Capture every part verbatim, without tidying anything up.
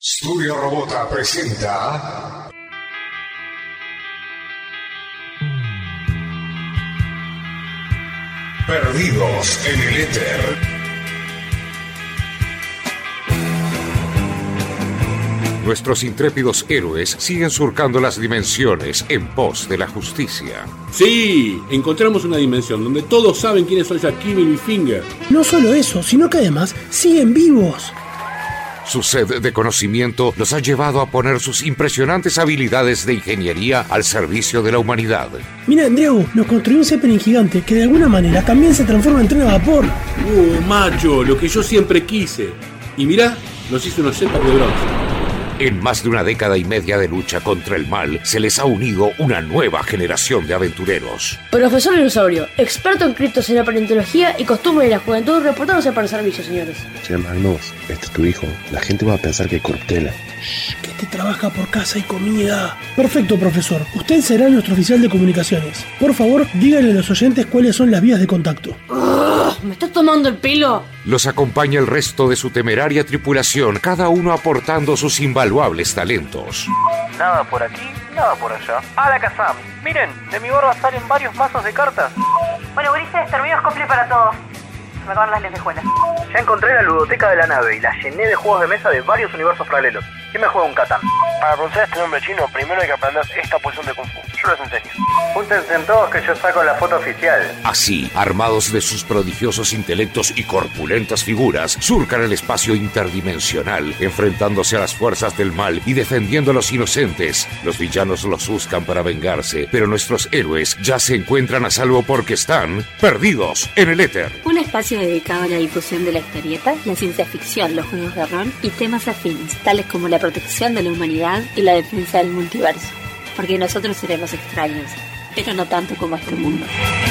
Studio Robota presenta Perdidos en el Éter. Nuestros intrépidos héroes siguen surcando las dimensiones en pos de la justicia. Sí, encontramos una dimensión donde todos saben quiénes son Jaquim y Finger. No solo eso, sino que además siguen vivos. Su sed de conocimiento los ha llevado a poner sus impresionantes habilidades de ingeniería al servicio de la humanidad. Mira, Andreu, nos construyó un Zeppelin gigante que de alguna manera también se transforma en tren a vapor. Uh, macho, lo que yo siempre quise. Y mirá, nos hizo unos jetpacks de bronce. En más de una década y media de lucha contra el mal, se les ha unido una nueva generación de aventureros. Profesor Dinosaurio, experto en criptoseñal, paleontología y costumbre de la juventud, reportándose para el servicio, señores. Señor Magnus, este es tu hijo. La gente va a pensar que es corruptela. Shh, que te trabaja por casa y comida. Perfecto, profesor. Usted será nuestro oficial de comunicaciones. Por favor, díganle a los oyentes cuáles son las vías de contacto. ¿Me estás tomando el pelo? Los acompaña el resto de su temeraria tripulación, cada uno aportando sus invaluables talentos. Nada por aquí, nada por allá. ¡Ah, la Kazam! Miren, de mi barba salen varios mazos de cartas. Bueno, Ulises, terminó cumple para todos. Se me acaban las lentejuelas. Ya encontré la ludoteca de la nave y la llené de juegos de mesa de varios universos paralelos. ¿Quién me juega un Catán? Para pronunciar este nombre chino, primero hay que aprender esta posición de Kung Fu. Yo les enseño. Júntense en todos que yo saco la foto oficial. Así, armados de sus prodigiosos intelectos y corpulentas figuras, surcan el espacio interdimensional, enfrentándose a las fuerzas del mal y defendiendo a los inocentes. Los villanos los buscan para vengarse, pero nuestros héroes ya se encuentran a salvo porque están perdidos en el éter. Un espacio dedicado a la difusión de la historieta, la ciencia ficción, los juegos de rol y temas afines, tales como la protección de la humanidad y la defensa del multiverso. Porque nosotros seremos extraños, pero no tanto como este mundo.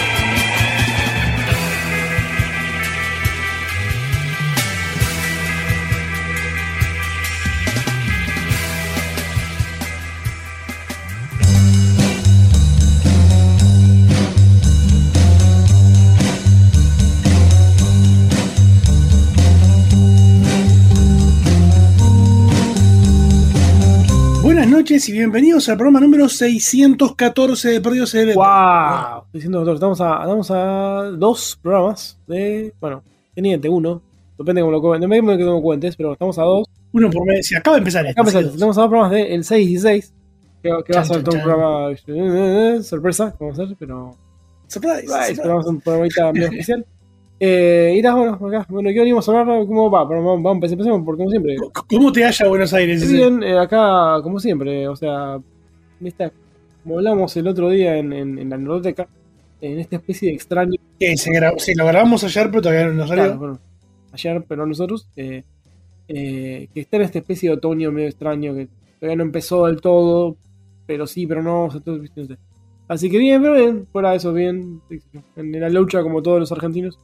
Buenas noches y bienvenidos al programa número seiscientos catorce de Perdidos en el Éter. ¡Wow! seiscientos catorce. Estamos a, estamos a dos programas de... Bueno, teniente, uno. Depende de cómo lo cuentes, depende de cómo lo cuentes, pero estamos a dos. Uno por mes. Si acaba de empezar este. Acaba de empezar. Estamos a dos programas del seis y seis. Que, que va a ser todo un programa eh, eh, sorpresa, vamos a hacer, pero... Surprise. Surprise. Pero vamos a un programita medio especial. Eh, irás, bueno, acá. Bueno, ¿qué venimos a hablar? ¿Cómo va? Pero vamos, vamos, empecemos por como siempre. ¿Cómo te halla Buenos Aires? Bien, eh, acá, como siempre, o sea, ¿viste? Como hablamos el otro día en, en, en la biblioteca, en esta especie de extraño. Que se grabó, sí, lo grabamos ayer, pero todavía no nos salió. Claro, bueno, ayer, pero nosotros, eh, eh, que está en esta especie de otoño medio extraño, que todavía no empezó del todo, pero sí, pero no, o sea, todo, no sé. Así que bien, pero bien, fuera de eso, bien, en la lucha como todos los argentinos.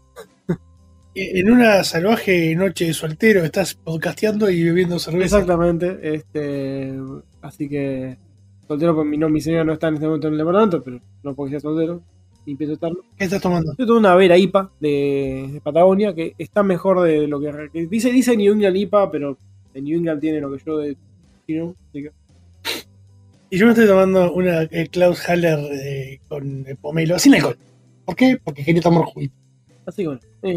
En una salvaje noche de soltero estás podcasteando y bebiendo cerveza. Exactamente, este, así que soltero, pues mi, no, mi señora no está en este momento en el departamento, pero no porque sea soltero, y empiezo a estarlo. ¿Qué estás tomando? Estoy tomando una Vera I P A de, de Patagonia, que está mejor de lo que, que dice, dice New England I P A, pero de New England tiene lo que yo de chino, así que... Y yo me estoy tomando una eh, Klaus Haller eh, con eh, pomelo, sin alcohol. ¿Por qué? Porque quería tomar juguito. Así que bueno. Eh,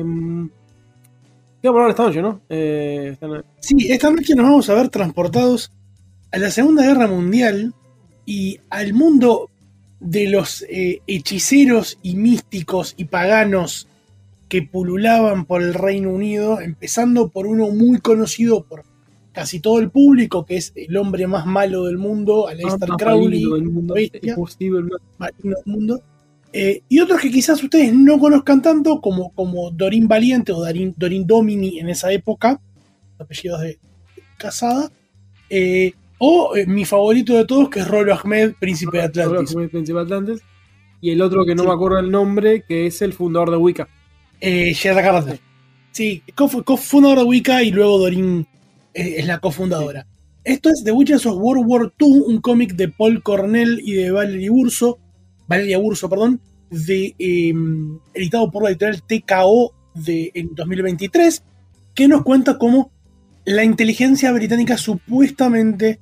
¿Qué vamos a hablar esta noche, no? Eh, esta... Sí, esta noche nos vamos a ver transportados a la Segunda Guerra Mundial y al mundo de los eh, hechiceros y místicos y paganos que pululaban por el Reino Unido, empezando por uno muy conocido por casi todo el público, que es el hombre más malo del mundo, Aleister ah, Crowley, del mundo, bestia, posible, más marino del mundo. Eh, y otros que quizás ustedes no conozcan tanto, como, como Dorin Valiente o Dorin, Dorin Domini en esa época, apellidos de Casada, eh, o eh, mi favorito de todos, que es Rolo Ahmed, Príncipe de Atlantis. Rolo Ahmed, Príncipe de Atlantis. Y el otro que no sí. me acuerdo el nombre, que es el fundador de Wicca. Eh, Gerard Gardner. Sí, cofundador de Wicca y luego Dorin eh, es la cofundadora. Sí. Esto es The Witches of World War dos, un cómic de Paul Cornell y de Valerie Urso, Valeria Urso, perdón, de, eh, editado por la editorial T K O de, en dos mil veintitrés, que nos cuenta cómo la inteligencia británica supuestamente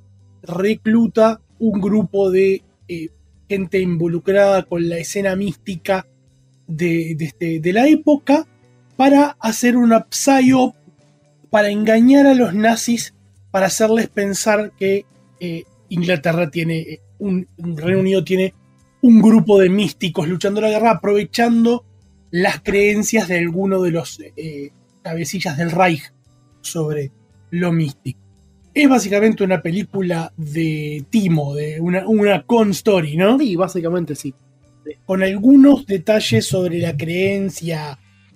recluta un grupo de eh, gente involucrada con la escena mística de, de, este, de la época para hacer una psyop, para engañar a los nazis, para hacerles pensar que eh, Inglaterra tiene, un, un Reino Unido tiene un grupo de místicos luchando la guerra, aprovechando las creencias de alguno de los eh, cabecillas del Reich sobre lo místico. Es básicamente una película de timo, de una, una con story, ¿no? Sí, básicamente sí. Con algunos detalles sobre la creencia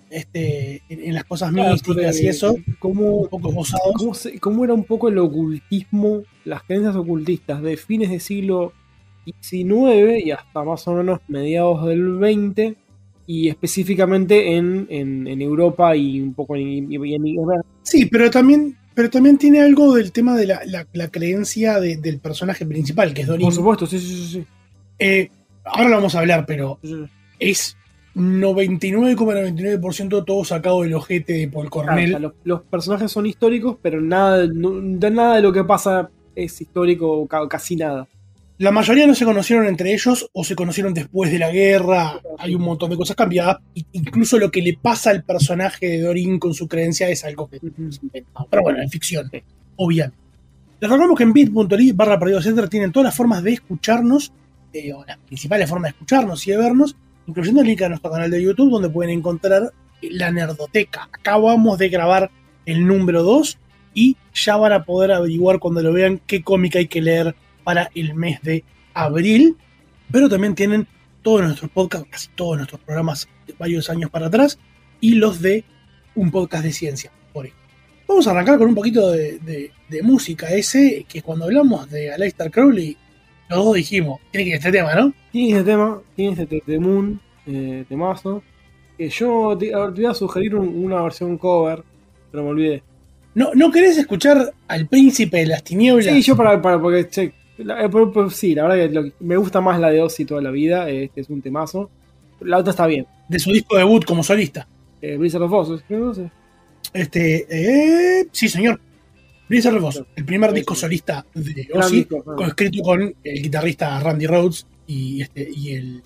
este, en, en las cosas claro, místicas y eso, cómo, un poco gozados. Cómo, se, cómo era un poco el ocultismo, las creencias ocultistas de fines del siglo diecinueve y hasta más o menos mediados del veinte, y específicamente en, en, en Europa y un poco en, en, en sí, pero también, pero también tiene algo del tema de la, la, la creencia de, del personaje principal, que es Dorin. Por supuesto, sí, sí, sí. sí. Eh, ahora lo vamos a hablar, pero sí, sí. es noventa y nueve coma noventa y nueve por ciento todo sacado del ojete de Paul Cornell. Claro, o sea, los, los personajes son históricos, pero nada, no, nada de lo que pasa es histórico, casi nada. La mayoría no se conocieron entre ellos o se conocieron después de la guerra. Hay un montón de cosas cambiadas. Incluso lo que le pasa al personaje de Dorin con su creencia es algo que es inventado. Pero bueno, en ficción, obviamente. Les recordamos que en bit punto ly barra perdido center tienen todas las formas de escucharnos, eh, o las principales formas de escucharnos y de vernos, incluyendo el link a nuestro canal de YouTube, donde pueden encontrar la Nerdoteca. Acabamos de grabar el número dos y ya van a poder averiguar cuando lo vean qué cómic hay que leer para el mes de abril, pero también tienen todos nuestros podcasts, casi todos nuestros programas de varios años para atrás, y los de un podcast de ciencia, por ejemplo. Vamos a arrancar con un poquito de, de, de música ese, que cuando hablamos de Aleister Crowley, los dos dijimos, tiene que ir este tema, ¿no? Tiene este tema, tiene este temún, eh, temazo, que yo te, te iba a sugerir un, una versión cover, pero me olvidé. ¿No, ¿No querés escuchar al Príncipe de las Tinieblas? Sí, yo para, para porque che, La, pero, pero, sí, la verdad que lo, me gusta más la de Ozzy toda la vida. Este es un temazo. La otra está bien. De su disco debut como solista. Eh, Blizzard of Oz, creo que no sé. Este, eh, sí, señor. Blizzard of Oz, el primer disco solista de Ozzy, escrito con el guitarrista Randy Rhoads y, este, y el,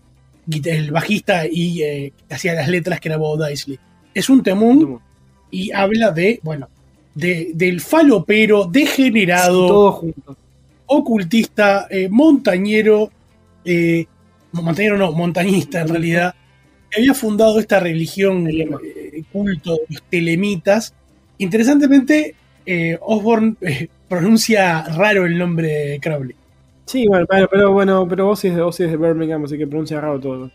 el bajista y eh, que hacía las letras, que era Bo Diddley. Es un temún y habla de, bueno, de, del falopero degenerado. Sí, todo junto. Ocultista, eh, montañero, eh, montañero no, montañista en realidad, que había fundado esta religión, eh, culto de los telemitas. Interesantemente, eh, Osborne eh, pronuncia raro el nombre de Crowley. Sí, bueno, pero, pero bueno, pero Ozzy es, de, Ozzy es de Birmingham, así que pronuncia raro todo.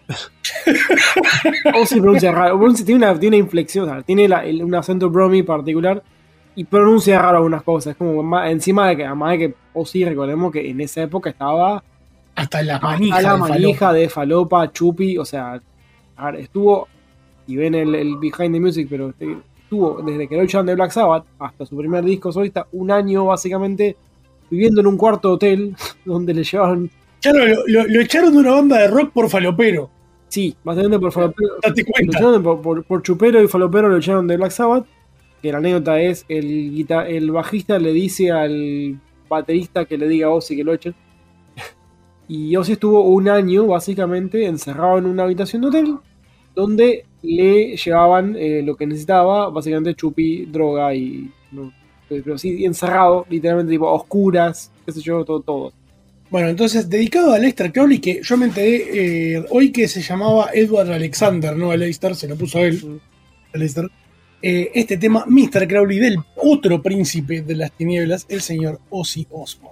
Ozzy pronuncia raro, pronuncia, tiene, una, tiene una inflexión, o sea, tiene la, el, un acento bromi particular. Y pronuncia raro algunas cosas, como más, encima de que, además de que Ozzy, recordemos que en esa época estaba hasta la manija, hasta la de, manija falopa. de falopa, chupi, o sea, a ver, estuvo, y ven el, el Behind the Music, pero estuvo desde que lo echaron de Black Sabbath hasta su primer disco solista, un año básicamente viviendo en un cuarto hotel donde le llevaron... Claro, lo, lo, lo echaron de una banda de rock por falopero. Sí, básicamente por falopero. Date cuenta. Lo echaron por, por, por chupero y falopero, lo echaron de Black Sabbath. Que la anécdota es, el, guita- el bajista le dice al baterista que le diga a Ozzy que lo echen. Y Ozzy estuvo un año, básicamente, encerrado en una habitación de hotel, donde le llevaban eh, lo que necesitaba, básicamente chupi, droga y... No, pero sí, encerrado, literalmente, tipo, a oscuras, qué sé yo, todo, todo. Bueno, entonces, dedicado a Aleister Crowley, que yo me enteré eh, hoy que se llamaba Edward Alexander, no Aleister, se lo puso a él, mm. Aleister. Eh, este tema, mister Crowley, del otro príncipe de las tinieblas, el señor Ozzy Osbourne.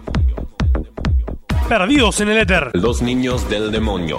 Perdidos en el éter. Los niños del demonio.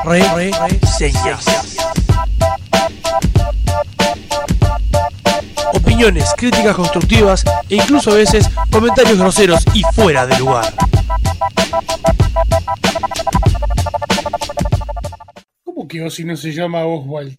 re, re, reseñas. Opiniones, críticas constructivas e incluso a veces comentarios groseros y fuera de lugar. ¿Cómo que Ozzy no se llama Oswald?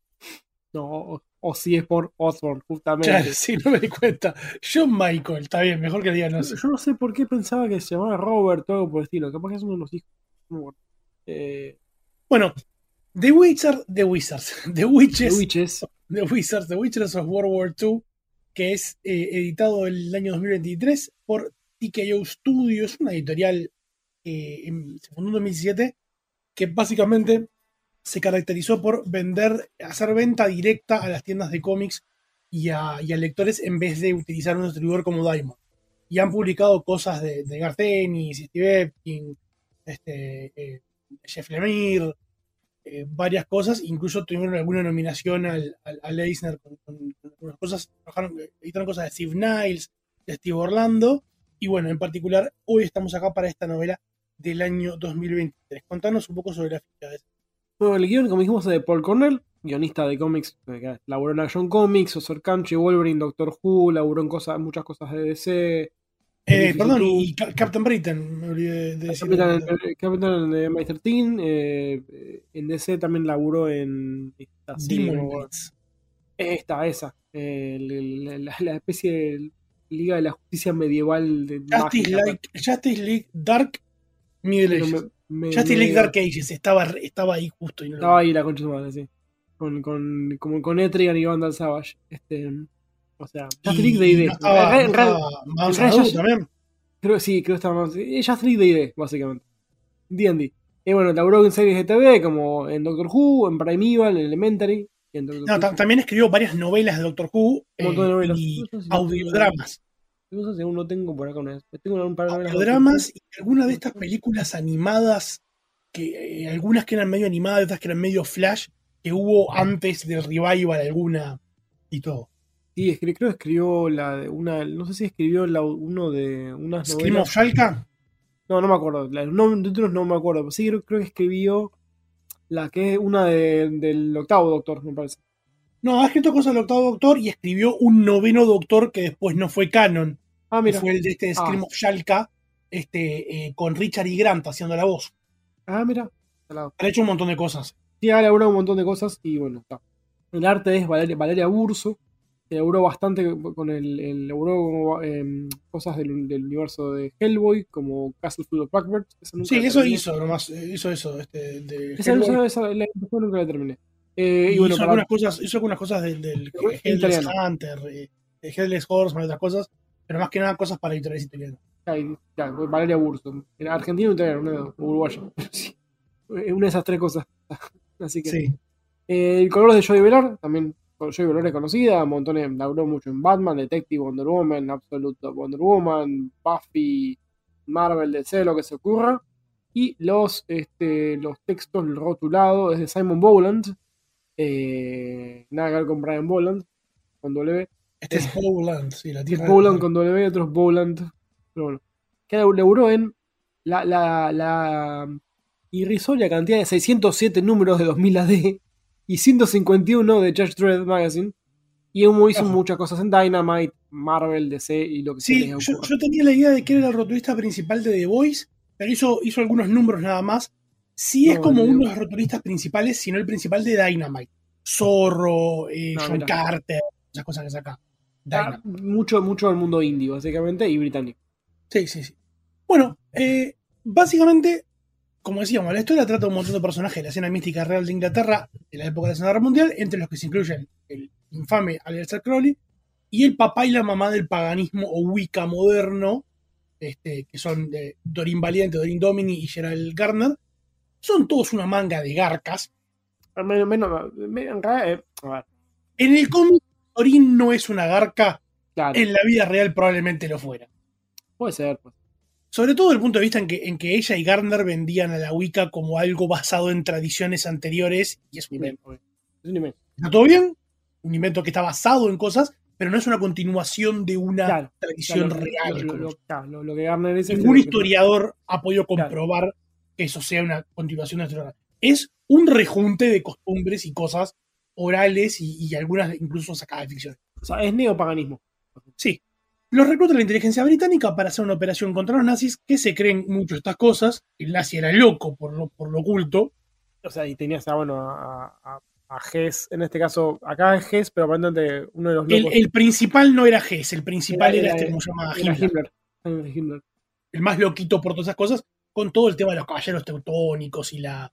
No, Ozzy es por Osborn, justamente. Claro, sí, no me di cuenta. John Michael, está bien, mejor que digan Ozzy. Yo no sé por qué pensaba que se llamaba Robert o algo por el estilo. Capaz que es uno de los hijos. No, bueno. Eh... bueno, The Wizards, The Wizards, The Witches, The Witches, The Wizards, The Witches of World War two, que es eh, editado el año dos mil veintitrés por T K O Studios, una editorial eh, en, se fundó en dos mil siete, que básicamente se caracterizó por vender, hacer venta directa a las tiendas de cómics y a, y a lectores en vez de utilizar un distribuidor como Diamond. Y han publicado cosas de, de Garth Ennis, Steve Epstein, este, eh, Jeff Lemire, eh, varias cosas, incluso tuvieron alguna nominación al, al, al Eisner con, con, con algunas cosas, trabajaron, editaron cosas de Steve Niles, de Steve Orlando, y bueno, en particular, hoy estamos acá para esta novela del año dos mil veintitrés. Contanos un poco sobre la ficha de eso. Bueno, el guion, como dijimos, es de Paul Cornell, guionista de cómics, que laburó en Action Comics, Oscar Country, Wolverine, Doctor Who, laburó en cosas, muchas cosas de D C. Eh, perdón, y Captain Britain, me olvidé de decir. Capitán, Capitán de M I trece, eh, en D C también laburó en esta Demon Knights. Esta, esa, eh, la, la, la especie de Liga de la Justicia medieval de Justice, like, Justice League Dark Middle Ages. Me, me, Justice me, League Dark Ages, estaba, estaba ahí justo. Y no estaba ahí la concha de su madre, sí. Con, con, como con Etrigan y Vandal Savage. Este, o sea, Justice League de I D. No estaba, en realidad, no estaba, en también. Creo, sí, creo que estaba más. Justice League de I D, básicamente. D and D. Y bueno, laburó en series de T V como en Doctor Who, en Primeval, en Elementary. En no, t- también escribió varias novelas de Doctor Who eh, novelas. y no sé si audiodramas. No sé si aún no tengo por acá una vez. Tengo un par de audiodramas y algunas de estas películas animadas, que eh, algunas que eran medio animadas, otras que eran medio flash, que hubo antes del revival alguna y todo. Sí, es que creo que escribió la de una, no sé si escribió la, uno de unas ¿Scream novelas. of Shalka? No, no me acuerdo. Los nombres no me acuerdo. Pero sí creo, creo que escribió la que es una de, del octavo Doctor, me parece. No, ha escrito cosas del octavo Doctor y escribió un noveno Doctor que después no fue canon. Ah, mira. Fue el de este Scream ah. of Shalka, este, eh, con Richard E. Grant haciendo la voz. Ah, mira. Ha hecho un montón de cosas. Sí, ha elaborado un montón de cosas y bueno, está. El arte es Valeria, Valeria Burso. Elaboró bastante con el, el elaboró eh, cosas del, del universo de Hellboy, como Castle Full of Blackbirds. Sí, eso terminé. hizo nomás, hizo eso. Este, de esa, esa, esa, la empezó nunca la terminé. Eh, y, y bueno, hizo, para... algunas cosas, hizo algunas cosas del, del Headless Hunter, eh, de Headless Horseman y otras cosas, pero más que nada cosas para editoriales italianas. Ay, ya, Valeria Burso. Era argentino o italiano, no, uruguayo. Sí. Una de esas tres cosas. Así que. Sí. Eh, el color de Joy Velar, también. Joy Velar es conocida, montones, laburó mucho en Batman, Detective Wonder Woman, Absolute Wonder Woman, Buffy, Marvel, D C, lo que se ocurra. Y los, este, los textos rotulados es de Simon Bowland. Eh, nada que ver con Brian Bowland, con W. Este es Bowland, sí, la tierra. Es Bowland con W, otros Bowland. Pero bueno. Que laburó en la, la, la irrisoria cantidad de seiscientos siete números de dos mil A D y ciento cincuenta y uno de Judge Dredd Magazine. Y hizo Ajá. muchas cosas en Dynamite, Marvel, D C y lo que sí, se yo, yo tenía la idea de que era el rotulista principal de The Voice, pero hizo, hizo algunos números nada más. Sí, no, es como uno de los rotulistas principales, sino el principal de Dynamite. Zorro, eh, no, John mira. Carter, esas cosas que saca. Ah, mucho, mucho del mundo indie, básicamente, y británico. Sí, sí, sí. Bueno, eh, básicamente, como decíamos, la historia trata de un montón de personajes de la escena mística real de Inglaterra de la época de la Segunda Guerra Mundial, entre los que se incluyen el infame Aleister Crowley y el papá y la mamá del paganismo o Wicca moderno, este, que son de Doreen Valiente, Doreen Domini y Gerald Gardner. Son todos una manga de garcas. Menos, menos, menos, eh, a ver. En el cómic, Doreen no es una garca. Claro. En la vida real probablemente lo fuera. Puede ser, pues. Sobre todo desde el punto de vista en que, en que ella y Gardner vendían a la Wicca como algo basado en tradiciones anteriores, y es un invento. Es un invento. ¿Está todo bien? Un invento que está basado en cosas, pero no es una continuación de una claro, tradición claro, real. Lo, lo, claro, lo, lo que Gardner dice. Ningún historiador ha podido comprobar claro. que eso sea una continuación de nuestra. es un rejunte de costumbres y cosas orales y, y algunas incluso sacadas de ficción. O sea, es neopaganismo. Sí. Los recluta la inteligencia británica para hacer una operación contra los nazis, que se creen mucho estas cosas. El nazi era loco por lo, por lo oculto. O sea, y tenías a, bueno, a, a, a Hess, en este caso, acá es Hess, pero aparentemente uno de los El, locos. el principal no era Hess, el principal era, Era- este, era- como se llama, era Himmler. Himmler. Himmler. El más loquito por todas esas cosas, con todo el tema de los caballeros teutónicos y la...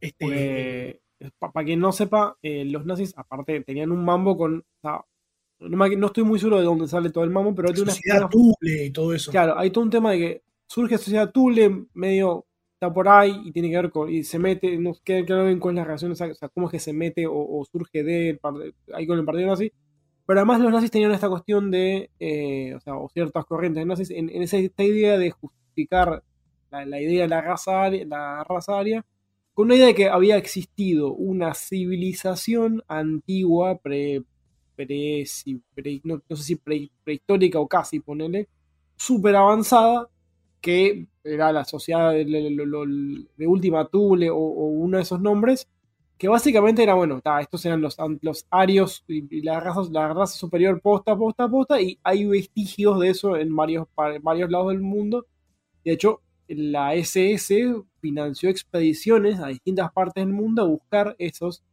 Este, Para quien no sepa, eh, los nazis, aparte, tenían un mambo con. O sea, no, me- no estoy muy seguro de dónde sale todo el mambo, pero hay una. Sociedad una- Thule y todo eso. Claro, hay todo un tema de que surge Sociedad Thule, medio está por ahí y tiene que ver con. Y se mete, no queda claro bien cuál es la relación, o sea, cómo es que se mete o, o surge de, ahí con el partido nazi. Pero además los nazis tenían esta cuestión de, eh, o sea, o ciertas corrientes nazis, en, en esa, esta idea de justificar la, la idea de la raza, aria- la raza aria, con una idea de que había existido una civilización antigua, pre, pre, si- pre- no, no sé si pre- prehistórica o casi, ponele, súper avanzada, que era la sociedad de, de- de- de Última Thule o, o uno de esos nombres, que básicamente era, bueno, ta, estos eran los, los arios y, y la, raza, la raza superior posta, posta, posta, y hay vestigios de eso en varios, pa- en varios lados del mundo. De hecho, la ese ese financió expediciones a distintas partes del mundo a buscar esos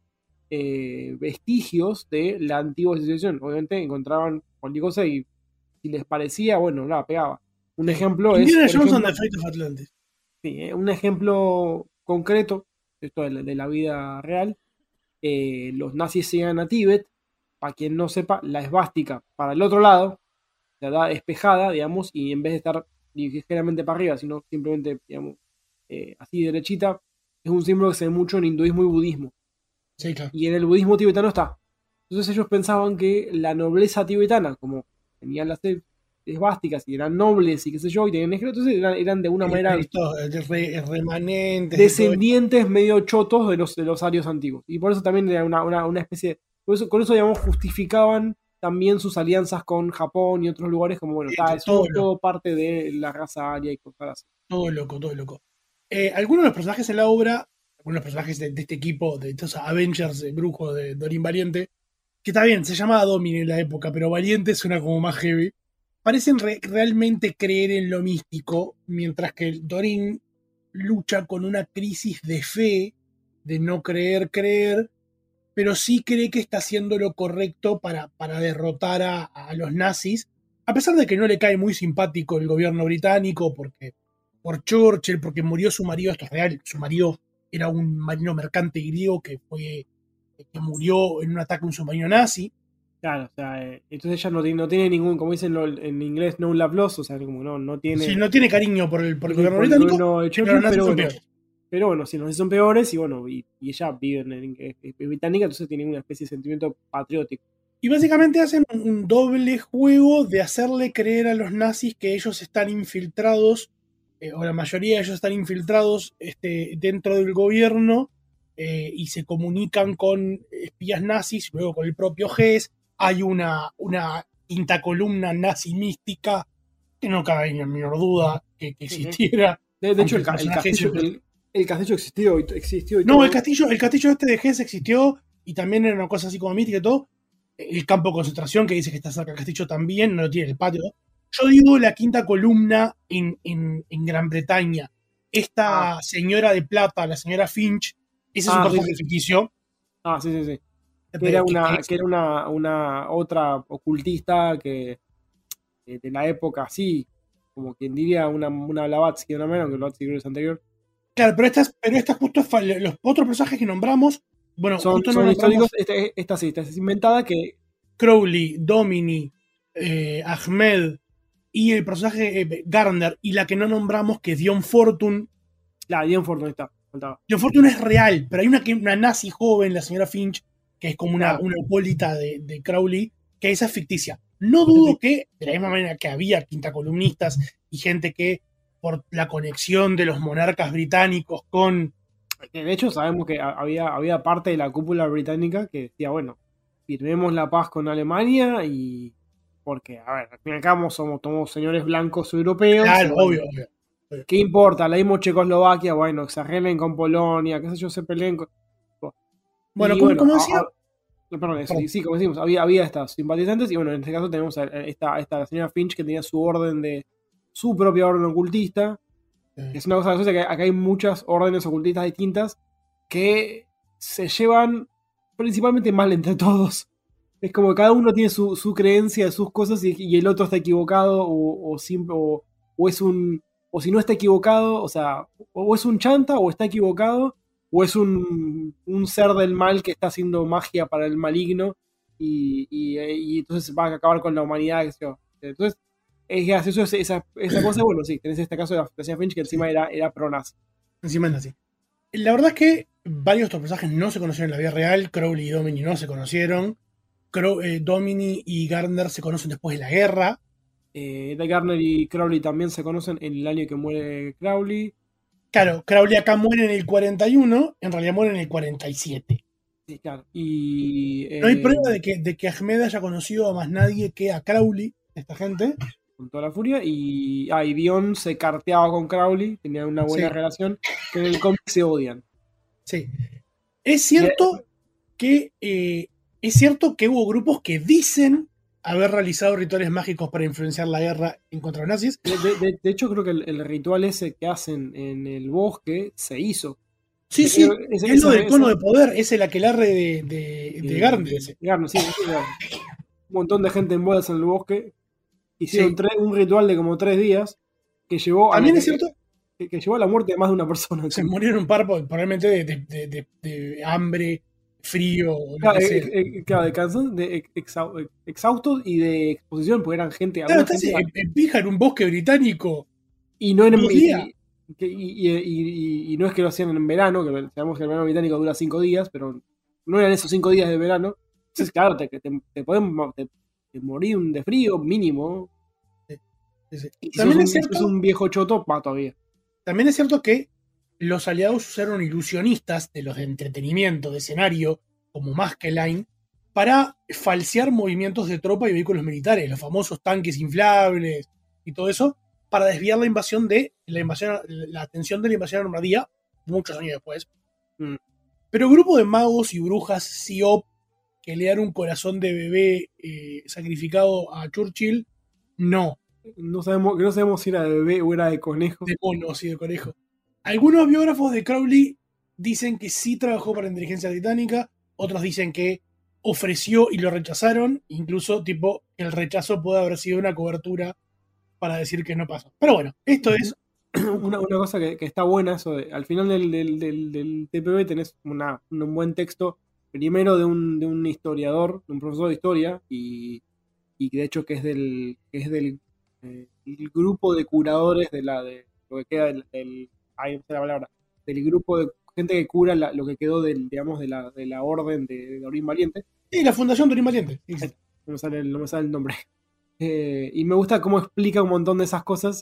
eh, vestigios de la antigua civilización. Obviamente encontraban cualquier cosa y si les parecía, bueno, la pegaba. Un ejemplo es... Indiana por Johnson ejemplo, de Fate of Atlantis. Sí, eh, un ejemplo concreto, esto de la, de la vida real, eh, los nazis llegan a Tíbet, para quien no sepa, la esvástica para el otro lado, la da despejada, digamos, y en vez de estar ligeramente para arriba, sino simplemente, digamos, eh, así derechita, es un símbolo que se ve mucho en hinduismo y budismo. Sí, claro. Y en el budismo tibetano está. Entonces ellos pensaban que la nobleza tibetana, como tenían las esvásticas y eran nobles y qué sé yo, y tenían ejército, entonces eran, eran de una manera Estos, eh, re- remanentes. descendientes medio chotos de los, de los arios antiguos. Y por eso también era una, una, una especie de... Por eso, con eso, digamos, justificaban también sus alianzas con Japón y otros lugares, como, bueno, Sí, tal, todo somos todo parte de la raza aria y cosas así. Todo loco, todo loco. Eh, algunos de los personajes en la obra, algunos de los personajes de, de este equipo, de estos Avengers, de brujo de Dorin Valiente, que está bien, se llamaba Domine en la época, pero Valiente suena como más heavy, parecen re- realmente creer en lo místico, mientras que Dorin lucha con una crisis de fe, de no creer, creer, pero sí cree que está haciendo lo correcto para, para derrotar a, a los nazis, a pesar de que no le cae muy simpático el gobierno británico, porque por Churchill, porque murió su marido, esto es real, su marido era un marino mercante griego que fue que murió en un ataque a un submarino nazi. Claro, o sea, eh, entonces ella no tiene, no tiene ningún, como dicen lo- en inglés, no love loss, o sea, como no, no tiene... Sí, no tiene cariño por el, por el Sí, gobierno por el británico, gobierno de pero Churchill, los nazis pero son bueno, peores. pero bueno, si los nazis son peores, y bueno, y, y ella vive en, en- en- en británica, entonces tiene una especie de sentimiento patriótico. Y básicamente hacen un, un doble juego de hacerle creer a los nazis que ellos están infiltrados, eh, o la mayoría de ellos están infiltrados este, dentro del gobierno, eh, y se comunican con espías nazis, luego con el propio Hess. Hay una, una quinta columna nazi mística, que no cabe ni la menor duda que, que existiera. De, de hecho, el, Aunque ca- el personaje castillo, siempre- el, el castillo existió, y- existió y No, todo. el castillo, el castillo este de Hess existió y también era una cosa así como mítica y todo. El campo de concentración que dice que está cerca del castillo también, no lo tiene el patio. Yo digo la quinta columna en, en, en Gran Bretaña. Esta señora de plata, la señora Finch, ese es Ah, un sí, personaje sí. ficticio. Ah, sí, sí, sí. Que- Que era que- una, que- que era una, una otra ocultista que que de la época, así, como quien diría una, una Blavatsky, una menos, que Blavatsky creo que es anterior. Claro, pero esta, es- pero esta justo es fa- los otros personajes que nombramos, bueno, Son, justo no son nombramos históricos, esta, esta sí, esta es inventada, que Crowley, Domini, eh, Ahmed y el personaje eh, Gardner, y la que no nombramos que es Dion Fortune. La Dion Fortune está, faltaba. Dion Fortune es real, pero hay una, que, una nazi joven, la señora Finch, que es como una, Claro. una opólita de, de Crowley, que esa es ficticia. No dudo que, de la misma manera que había quintacolumnistas y gente que, por la conexión de los monarcas británicos con... Que de hecho sabemos que ha- había, había parte de la cúpula británica que decía, bueno, firmemos la paz con Alemania y... Porque, a ver, al fin y al cabo somos, somos señores blancos europeos. Claro, y bueno, obvio, obvio. ¿Qué importa? La misma Checoslovaquia, bueno, que se arreglen con Polonia, qué sé yo, se peleen con... Bueno, Y como, como decía... a- a- perdón, eso, Perdón. sí, como decimos, había, había estas simpatizantes y bueno, en este caso tenemos a esta, esta señora Finch que tenía su orden de... su propia orden ocultista. eh, Es una cosa graciosa que acá hay muchas órdenes ocultistas distintas que se llevan principalmente mal entre todos. Es como que cada uno tiene su, su creencia de sus cosas y, y el otro está equivocado o, o, sim- o, o es un... o si no está equivocado, o sea, o es un chanta o está equivocado, o es un, un ser del mal que está haciendo magia para el maligno y, y, y entonces va a acabar con la humanidad, qué sé yo. Entonces, es gracioso esa, esa, esa cosa. Bueno, sí, tenés este caso de la señora Finch que encima era, era pro-nazi. Encima es así. La verdad es que varios de estos personajes no se conocieron en la vida real. Crowley y Domini no se conocieron. Crow- eh, Domini y Gardner se conocen después de la guerra. Eh, Ed Garner y Crowley también se conocen en el año que muere Crowley. Claro, Crowley acá muere en el cuarenta y uno, en realidad muere en el cuarenta y siete. Sí, claro. Y, No hay eh, prueba de que, de que Ahmed haya conocido a más nadie que a Crowley, esta gente. Con toda la furia. Y, ah, y Dion se carteaba con Crowley, tenían una buena Sí. relación, que en el cómic se odian. Sí. Es cierto que eh, es cierto que hubo grupos que dicen haber realizado rituales mágicos para influenciar la guerra en contra de los nazis. De, de- de- de hecho, creo que el, el ritual ese que hacen en el bosque se hizo. Sí, Ese- sí, ese- es lo ese- del cono ese- de poder, es el aquelarre de, de, de Eh, Gardner ese. Gardner, sí, sí, claro. Un montón de gente en bodas en el bosque. Hicieron Sí. tres- un ritual de como tres días que llevó a También la, es cierto, que, que llevó a la muerte de más de una persona. se murieron un par por- probablemente de, de- de- de- de hambre, frío, o lo Claro, que eh, sea. eh, claro, de cansancio, de ex- exau- exhaustos y de exposición, porque eran gente. Claro, alguna estás gente- en, en pija en un bosque británico. y no eran dos y, días. y- que- y- y- y- y no es que lo hacían en verano, que sabemos que el verano británico dura cinco días, pero no eran esos cinco días de verano. Entonces, claro, te, te, te pueden mo- te- te morir de frío mínimo. Sí, sí. Y si También sos un, es cierto- si sos un viejo choto, va todavía. También es cierto que los aliados usaron ilusionistas de los de entretenimiento, de escenario, como Maskelyne, para falsear movimientos de tropa y vehículos militares, los famosos tanques inflables y todo eso, para desviar la invasión de la invasión, la atención de la invasión a Normandía muchos años después. Mm. Pero grupo de magos y brujas C O P que le dan un corazón de bebé eh, sacrificado a Churchill, no. No sabemos, no sabemos si era de bebé o era de conejo. De mono, sí, de conejo. Algunos biógrafos de Crowley dicen que sí trabajó para la inteligencia británica, otros dicen que ofreció y lo rechazaron, incluso tipo el rechazo puede haber sido una cobertura para decir que no pasó. Pero bueno, esto es... Una, una cosa que, que está buena, eso de, al final del, del, del, del T P B tenés una, un buen texto, primero de un, de un historiador, de un profesor de historia, y, y de hecho que es del, que es del eh, el grupo de curadores de la de lo que queda del, del ay, no sé la palabra, del grupo de gente que cura la- lo que quedó del, digamos, de la, de la orden de, de Orín Valiente. Sí, la Fundación Turín Valiente. Sí, sí. No me sale el, no me sale el nombre. Eh, y me gusta cómo explica un montón de esas cosas.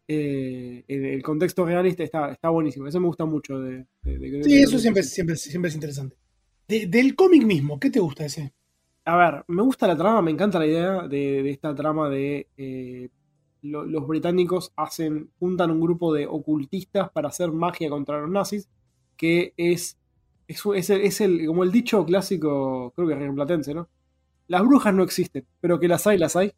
Eh, en el contexto realista está, está buenísimo. Eso me gusta mucho. De, de- de- Sí, de- eso siempre, siempre, siempre es interesante. De- del cómic mismo, ¿qué te gusta ese? A ver, me gusta la trama, me encanta la idea de, de esta trama de eh, lo- los británicos hacen, juntan un grupo de ocultistas para hacer magia contra los nazis, que es, es, es el, es el- como el dicho clásico, creo que es rioplatense, ¿no? Las brujas no existen, pero que las hay, las hay.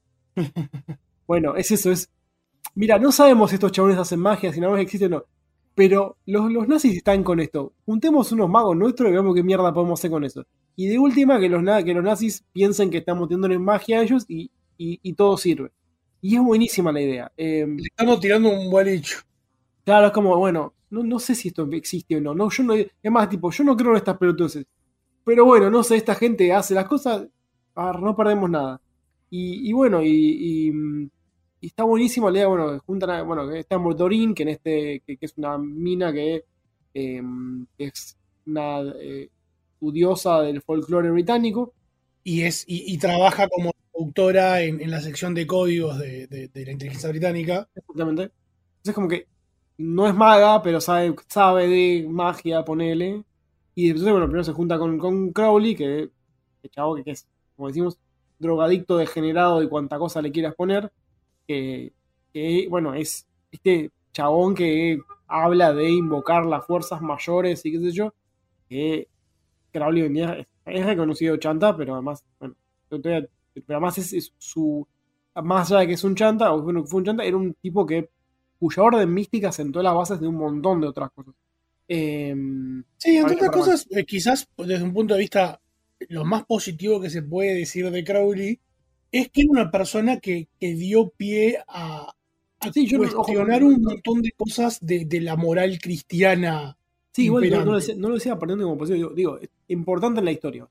Bueno, es eso, es... Mira, no sabemos si estos chabones hacen magia, si nada más existen o no. Pero los, los nazis están con esto. Juntemos unos magos nuestros y veamos qué mierda podemos hacer con eso. Y de última, que los, na- que los nazis piensen que estamos tirándole magia a ellos y, y, y todo sirve. Y es buenísima la idea. Eh, Le estamos tirando un buen hecho. claro, es como, bueno, no, no sé si esto existe o no. no, yo no es más, tipo, yo no creo en estas pelotudeces. Pero bueno, no sé, esta gente hace las cosas, ah, no perdemos nada. Y, y bueno, y, y, mm, y está buenísima la idea, bueno, juntan a, bueno, que está Mordorín, que en este, que, que es una mina que eh, es una eh, estudiosa del folclore británico. Y, es, y, y trabaja como traductora en, en la sección de códigos de, de- de la inteligencia británica. Exactamente. Entonces como que no es maga, pero sabe, sabe de magia, ponele. Y entonces, bueno, primero se junta con, con Crowley, que, que chavo que, que es, como decimos, drogadicto, degenerado y cuanta cosa le quieras poner. Que, que, bueno, es este chabón que habla de invocar las fuerzas mayores y qué sé yo, que Crowley venía, es, es reconocido chanta, pero además, bueno, pero además es, es su, más allá de que es un chanta, o bueno, fue un chanta, era un tipo que, cuya orden mística sentó las bases de un montón de otras cosas. Eh, sí, entre otras cosas, eh, quizás desde un punto de vista, lo más positivo que se puede decir de Crowley es que era una persona que, que dio pie a, a sí, yo cuestionar no, ojo, un montón de cosas de, de la moral cristiana. Sí, igual no, no, lo decía, no lo decía partiendo como positivo, digo, digo, importante en la historia.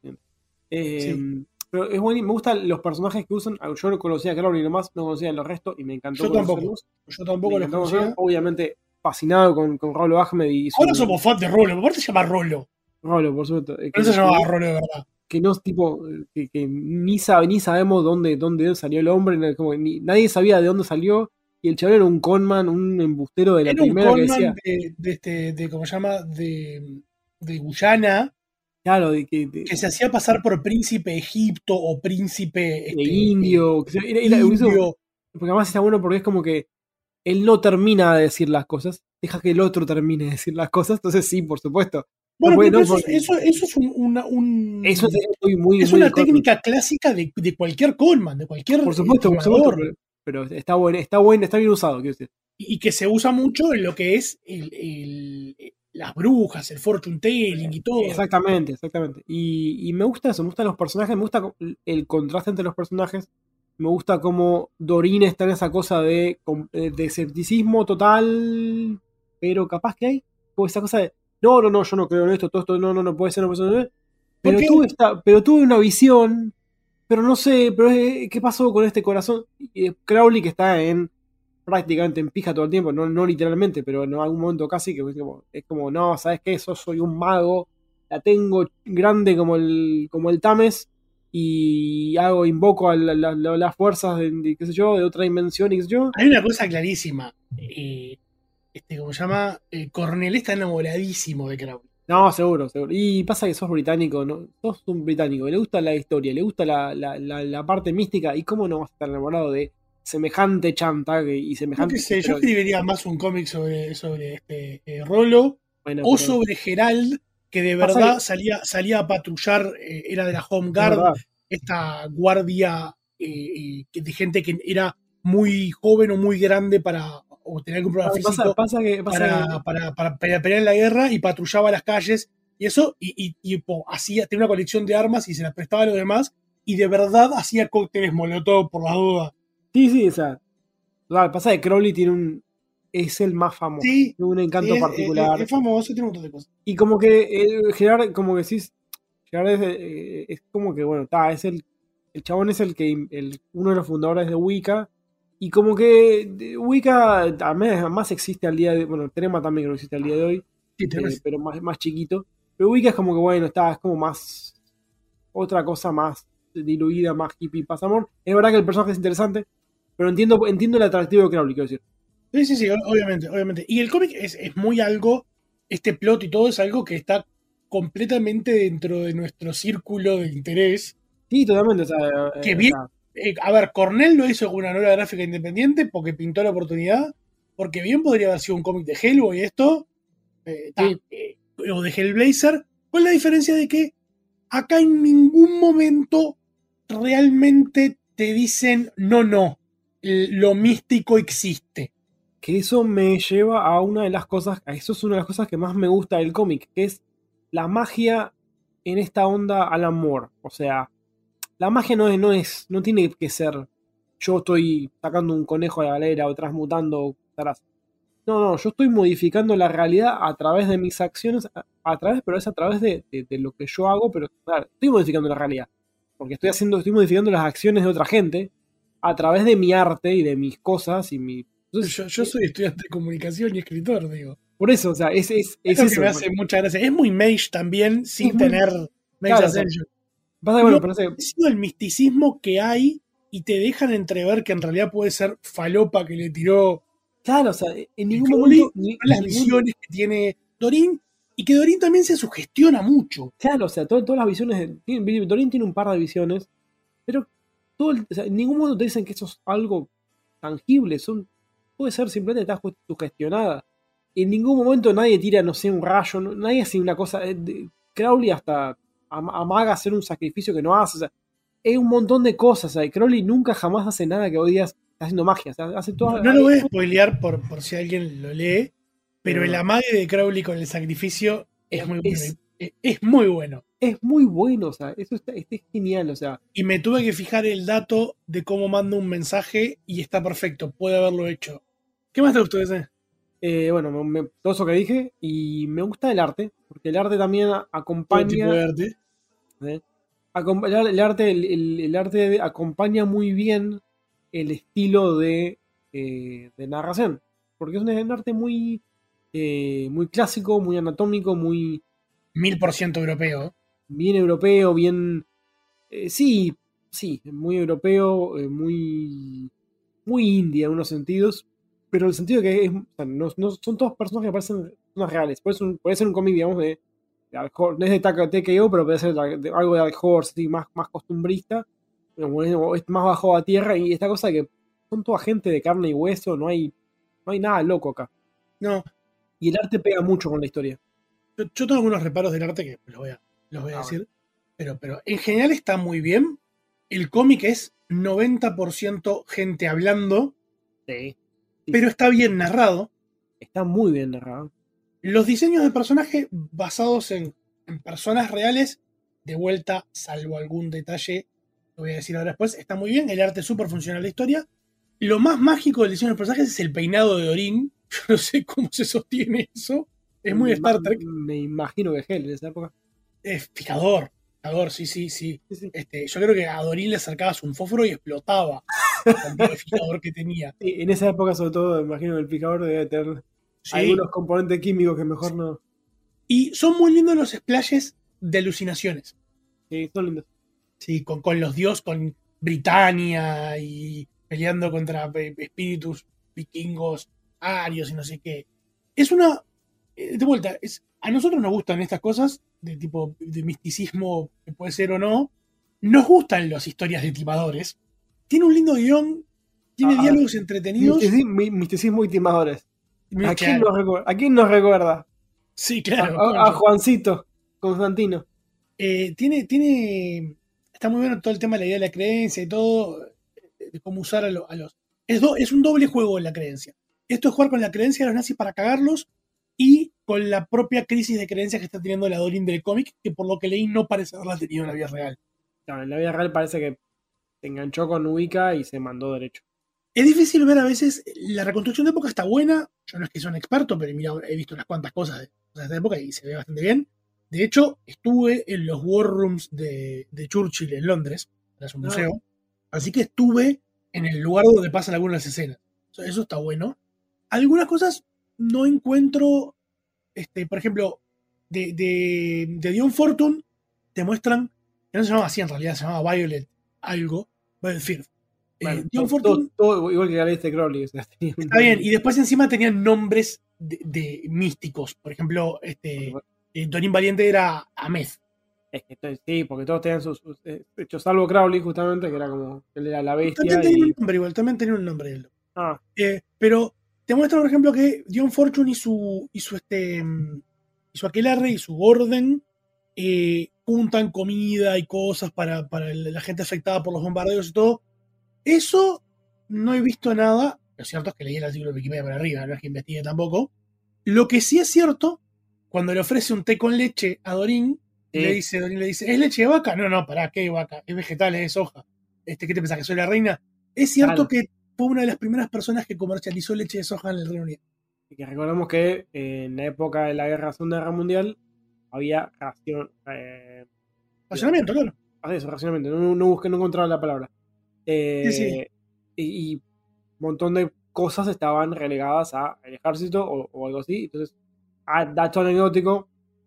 Eh, sí. Pero es bueno, me gustan los personajes que usan. Yo no conocía a Crowley nomás, no conocía a los restos y me encantó. Yo tampoco. Yo tampoco los conocía. Obviamente fascinado con, con Rollo Ahmed y su... Ahora somos fans de Rollo, aparte se llama Rollo. Rollo, por supuesto. Pero que, se llamaba Rollo de verdad. Que no es tipo, que, que ni, sabe, ni sabemos dónde, dónde salió el hombre, como ni, nadie sabía de dónde salió, y el chaval era un conman, un embustero de la era primera un que conman decía. De, de, este, de, ¿cómo se llama? De, de Guyana. Claro, de que, de, que se hacía pasar por príncipe Egipto o príncipe este, de indio, eh, era, era, indio. Eso, porque además está bueno porque es como que él no termina de decir las cosas, deja que el otro termine de decir las cosas, entonces sí, por supuesto. Bueno, no, pero no, eso, porque, eso, eso es un, una, un eso es, muy, muy, es muy una técnica Coleman. Clásica de, de cualquier Coleman, de cualquier por supuesto, eh, por supuesto pero, pero está bueno, está bueno, está bien usado, quiero decir. Y, y que se usa mucho en lo que es el, el, las brujas, el fortune telling y todo. Exactamente, exactamente. Y, y me gusta eso, me gustan los personajes, me gusta el contraste entre los personajes. Me gusta cómo Doreen está en esa cosa de, de escepticismo total, pero capaz que hay como esa cosa de no, no, no, yo no creo en esto, todo esto, no, no, no puede ser, no puede ser. Pero tuve, esta, pero tuve una visión, pero no sé, pero ¿qué pasó con este corazón? Y Crowley que está en prácticamente en pija todo el tiempo, no, no literalmente, pero en algún momento casi que es como, es como no, ¿sabes qué? Yo soy un mago, la tengo grande como el, como el Tames y hago, invoco a las la, la, la fuerzas de, de, qué sé yo, de otra dimensión y qué sé yo. Hay una cosa clarísima, eh, este, ¿cómo se llama? Eh, Cornel está enamoradísimo de Crowley. No, seguro, seguro. Y pasa que sos británico, ¿no? Sos un británico, le gusta la historia, le gusta la, la, la, la parte mística, y cómo no vas a estar enamorado de semejante chanta y semejante... No sé, yo escribiría más un cómic sobre, sobre este eh, Rollo, bueno, o pero... sobre Gerald, que de verdad que... salía, salía a patrullar, eh, era de la Home Guard, esta guardia eh, eh, de gente que era muy joven o muy grande para o tener algún problema pasa, físico pasa que, pasa para, que... para, para, para pelear en la guerra, y patrullaba las calles y eso, y, y, y po, hacía, tenía una colección de armas y se las prestaba a los demás, y de verdad hacía cócteles molotov por la duda. Sí, sí, o sea, pasa que Crowley tiene un es el más famoso, sí, tiene un encanto sí, es, particular. Es, es famoso, tiene un montón de cosas. Y como que el Gerard, como que decís, Gerard es, eh, es como que, bueno, está, es el, el chabón es el que, el, uno de los fundadores de Wicca, y como que Wicca también más existe al día de, bueno, Trema también no existe al día de hoy, sí, eh, pero más, más chiquito, pero Wicca es como que, bueno, está, es como más, otra cosa más diluida, más hippie, pasamor. Es verdad que el personaje es interesante, pero entiendo, entiendo el atractivo de Crowley, quiero decir. Sí, sí, sí, obviamente, obviamente. Y el cómic es, es muy algo, este plot y todo es algo que está completamente dentro de nuestro círculo de interés. Sí, totalmente. O sea, que bien, o sea, eh, a ver, Cornell lo hizo con una novela gráfica independiente porque pintó la oportunidad, porque bien podría haber sido un cómic de Hellboy esto, eh, sí. eh, o de Hellblazer, con la diferencia de que acá en ningún momento realmente te dicen, no, no, lo místico existe. Que eso me lleva a una de las cosas, eso es una de las cosas que más me gusta del cómic, que es la magia en esta onda Alan Moore. O sea, la magia no es, no es, no tiene que ser yo estoy sacando un conejo de la galera o transmutando. No, no, yo estoy modificando la realidad a través de mis acciones, a, a través, pero es a través de, de, de lo que yo hago, pero claro, estoy modificando la realidad. Porque estoy haciendo, estoy modificando las acciones de otra gente a través de mi arte y de mis cosas y mi. Entonces, yo, yo soy estudiante de comunicación y escritor, digo. Por eso, o sea, es, es, es, es eso. Que me hace mucha gracia. Es muy Mage también, sin muy, tener Mage claro, Ascension. Pasa que, bueno, parece... Es el misticismo que hay y te dejan entrever que en realidad puede ser falopa que le tiró. Claro, o sea, en ningún momento. Ni, las ningún... visiones que tiene Doreen, y que Doreen también se sugestiona mucho. Claro, o sea, todo, todas las visiones. De, Doreen tiene un par de visiones, pero todo el, o sea, en ningún momento te dicen que eso es algo tangible, son. puede ser simplemente está sugestionada. En ningún momento nadie tira, no sé, un rayo, no, nadie hace una cosa. Eh, de, Crowley hasta am- amaga hacer un sacrificio que no hace. O sea, hay un montón de cosas. O sea, Crowley nunca jamás hace nada que hoy digas está haciendo magia. O sea, hace todo, No, no lo voy a spoilear por, por si alguien lo lee, pero No. el amague de Crowley con el sacrificio es muy bueno. Es- Es, es muy bueno. Es muy bueno, o sea, eso está, está genial, o sea. Y me tuve que fijar el dato de cómo manda un mensaje y está perfecto. Puede haberlo hecho. ¿Qué más te gustó de ese? Eh, bueno, me- me- todo eso que dije, y me gusta el arte, porque el arte también a- Todo acompaña. tipo de arte. ¿eh? Acom- el, el arte, el, el- el arte de- acompaña muy bien el estilo de, eh, de narración, porque es un, un arte muy, eh, muy clásico, muy anatómico, muy Mil por ciento europeo. bien europeo, bien. eh, sí, sí, muy europeo, eh, muy. Muy indie en unos sentidos, pero el sentido que es. O sea, no, no- son todos personajes que parecen personas reales. Puede ser un, puede ser un cómic, digamos, de. de Dark Horse, no es de T K O, pero puede ser de- de algo de Dark Horse, así, más, más costumbrista, o es, o es más bajo a tierra, y esta cosa que son toda gente de carne y hueso, no hay, no hay nada loco acá. No, Y el arte pega mucho con la historia. yo, yo tengo algunos reparos del arte que los voy a, los voy a Ah, decir. Pero, pero en general está muy bien. El cómic es noventa por ciento gente hablando, Sí. pero está bien narrado. Está muy bien narrado. Los diseños de personajes basados en, en personas reales, de vuelta, salvo algún detalle, lo voy a decir ahora después, está muy bien. El arte es súper funcional a la historia. Lo más mágico del diseño de los personajes es el peinado de Orin. Yo no sé cómo se sostiene eso. Es muy Me Star ima- Trek. Me imagino que es Hell en esa época. Es picador. Picador, sí, sí, sí. Sí, sí. Este, yo creo que a Dorin le acercabas un fósforo y explotaba el cantidad de picador que tenía. Sí, en esa época, sobre todo, me imagino que el picador debe tener Sí. algunos componentes químicos que mejor no. Y son muy lindos los splashes de alucinaciones. Sí, son lindos. Sí, con, con los dios, con Britannia y peleando contra eh, espíritus vikingos, arios y no sé qué. Es una. eh, De vuelta, es, a nosotros nos gustan estas cosas, de tipo de misticismo, que puede ser o no. Nos gustan las historias de timadores. Tiene un lindo guión, tiene Ah, diálogos entretenidos. Misticismo, mi- misticismo y timadores. ¿A quién, Claro. nos recuerda? ¿A quién nos recuerda? Sí, A, claro. a- a concha. Juancito, Constantino. Eh, tiene, tiene. Está muy bueno todo el tema de la idea de la creencia y todo. De cómo usar a, lo- a los. Es, do- es un doble juego en la creencia. Esto es jugar con la creencia de los nazis para cagarlos y con la propia crisis de creencias que está teniendo la Dorin del cómic, que por lo que leí no parece haberla tenido en la vida real. Claro, en la vida real parece que se enganchó con Ubica y se mandó derecho. Es difícil ver a veces. La reconstrucción de época está buena. Yo no es que sea un experto, pero mira, he visto unas cuantas cosas de, de esta época y se ve bastante bien. De hecho, estuve en los War Rooms de, de Churchill en Londres, es un Ah. museo. Así que estuve en el lugar donde pasan algunas escenas. O sea, eso está bueno. Algunas cosas no encuentro. Este, por ejemplo, de, de, de Dion Fortune te muestran. Que no se llamaba así en realidad, se llamaba Violet algo. Violet Firth. Eh, Bueno, Dion todo, Fortune. todo- todo igual que Galeste Crowley. O sea, tenía un- Está bien, y después encima tenían nombres de, de místicos. Por ejemplo, este eh, Dorin Valiente era Ameth. Es que to- sí, porque todos tenían sus, sus, eh, hechos, salvo Crowley, justamente, que era como. Él era la bestia. También tenía Y, un nombre igual, también tenía un nombre él. ah, Eh, pero te muestra, por ejemplo, que Dion Fortune y su y su este mm, y su aquelarre y su orden eh, juntan comida y cosas para, para la gente afectada por los bombardeos y todo. Eso no he visto nada. Lo cierto es que leí el artículo de Wikipedia para arriba, no es que investigué tampoco. Lo que sí es cierto, cuando le ofrece un té con leche a Dorin, Sí. le dice, Dorin le dice, ¿es leche de vaca? No, no, pará, ¿qué vaca? Es vegetal, es soja. Este, ¿qué te pensás, que soy la reina? Es cierto Claro. que fue una de las primeras personas que comercializó leche de soja en el Reino Unido. y que recordemos que eh, en la época de la guerra, Segunda Guerra Mundial, había ración. Eh, Racionamiento, claro. Ah, eso, racionamiento. No, no busqué, no encontraba la palabra. Eh, Sí, sí. Y, y un montón de cosas estaban relegadas al ejército o, o algo así. Entonces, a dato anecdótico,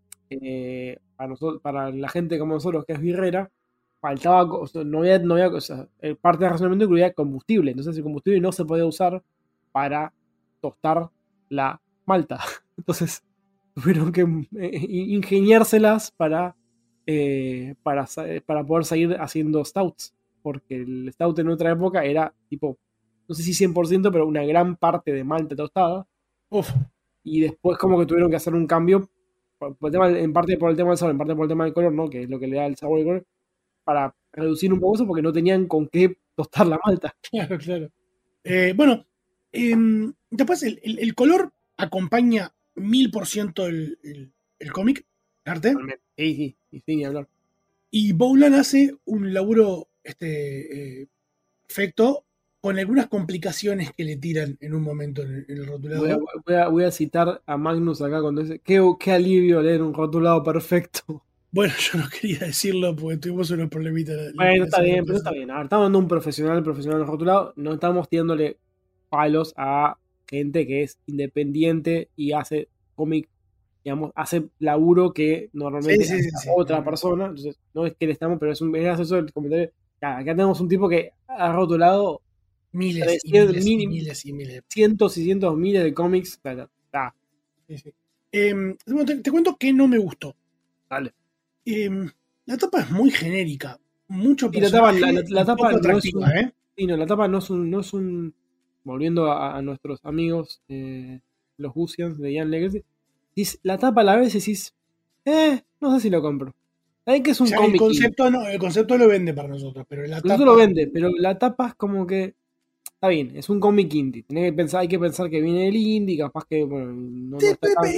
eh, para, nosotros, para la gente como nosotros que es guerrera, faltaba, co- o sea, no había, no había, o sea, eh, parte del racionamiento incluía combustible. Entonces, el combustible no se podía usar para tostar la malta. Entonces, tuvieron que eh, ingeniárselas para, eh, para, sa- para poder seguir haciendo stouts. Porque el stout en otra época era tipo no sé si cien por ciento, pero una gran parte de malta tostada. Uf. Y después como que tuvieron que hacer un cambio, por, por el tema, en parte por el tema del sabor, en parte por el tema del color, ¿no? Que es lo que le da el sabor y color, para reducir un poco eso porque no tenían con qué tostar la malta. Claro, claro. Eh, bueno, eh, después el, el, el color acompaña mil por ciento el, el, el cómic, el arte. Sí, sí, sí, sí, hablar. Y Bowlan hace un laburo este, eh, perfecto, con algunas complicaciones que le tiran en un momento en el, en el rotulado. Voy a, voy, a, voy a citar a Magnus acá cuando dice, qué, qué alivio leer un rotulado perfecto. Bueno, yo no quería decirlo porque tuvimos unos problemitas. Bueno, está bien, pero está bien. A ver, estamos dando un profesional, profesional del rotulado, no estamos tirándole palos a gente que es independiente y hace cómic, digamos, hace laburo que normalmente sí, sí, hace sí, sí. otra persona. Entonces, no es que le estamos, pero es un es eso el comentario. Acá, acá tenemos un tipo que ha rotulado miles, y trescientos, miles, mil, y miles y miles. Cientos y cientos miles de cómics. Ah. Sí, sí. Eh, te, te cuento que no me gustó. Dale. Eh, la tapa es muy genérica. Mucho y la tapa, la, la, la tapa no es un, ¿eh? Sí, no, la tapa no es un, no es un volviendo a, a nuestros amigos eh, los Gusians de Ian Legacy, la tapa a la vez decís, eh, no sé si lo compro. ¿Sabes que es un o sea, cómic? El concepto, no, el concepto lo vende para nosotros, pero la tapa... lo vende, pero la tapa es como que está bien, es un cómic indie. Tenés que pensar, hay que pensar que viene del indie, capaz que bueno, no, sí, no está tan...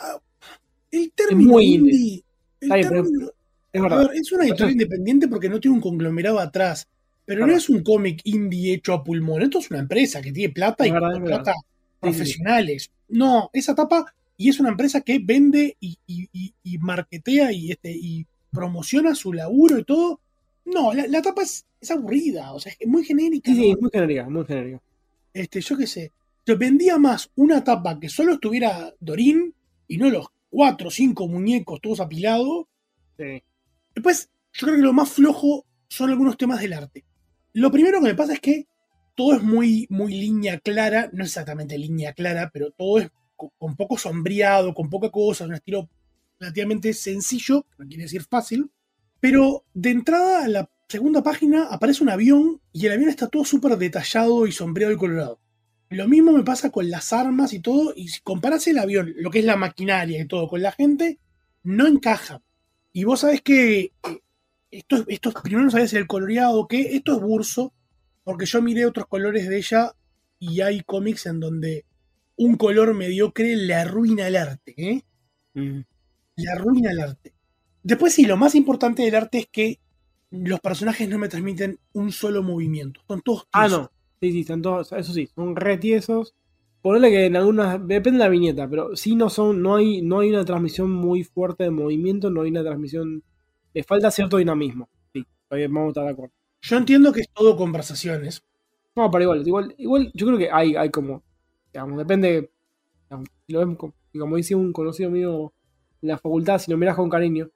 El término es muy indie. indie el bien, término, es verdad. A ver, es una editorial independiente porque no tiene un conglomerado atrás. Pero claro. No es un cómic indie hecho a pulmón. Esto es una empresa que tiene plata es y verdad, plata profesionales. Sí, sí. No, esa tapa, y es una empresa que vende y, y, y, y marketea y, este, y promociona su laburo y todo. No, la, la tapa es, es aburrida, o sea, es muy genérica. Sí, sí, ¿no? es muy genérica, muy genérica. Este, yo qué sé. Yo vendía más una tapa que solo estuviera Dorín y no los cuatro o cinco muñecos todos apilados. Sí. Después, yo creo que lo más flojo son algunos temas del arte. Lo primero que me pasa es que todo es muy, muy línea clara, no exactamente línea clara, pero todo es con, con poco sombreado, con poca cosa, un estilo relativamente sencillo, no quiere decir fácil, pero de entrada a la segunda página aparece un avión y el avión está todo súper detallado y sombreado y colorado. Lo mismo me pasa con las armas y todo, y si comparas el avión, lo que es la maquinaria y todo, con la gente, no encaja. Y vos sabés que esto, esto primero no sabés el coloreado, que esto es burso, porque yo miré otros colores de ella y hay cómics en donde un color mediocre le arruina el arte, ¿eh? Mm. Le arruina el arte. Después sí, lo más importante del arte es que los personajes no me transmiten un solo movimiento, son todos tiesos. Ah, no, sí, sí, están todos, eso sí, son retiesos. Ponele que en algunas, depende de la viñeta, pero sí no son, no hay, no hay una transmisión muy fuerte de movimiento, no hay una transmisión, le falta cierto dinamismo. Sí, vamos a estar de acuerdo. Yo entiendo que es todo conversaciones. No, pero igual, igual, igual yo creo que hay, hay como, digamos, depende, digamos, si lo vemos como, como dice un conocido mío en la facultad, si lo miras con cariño,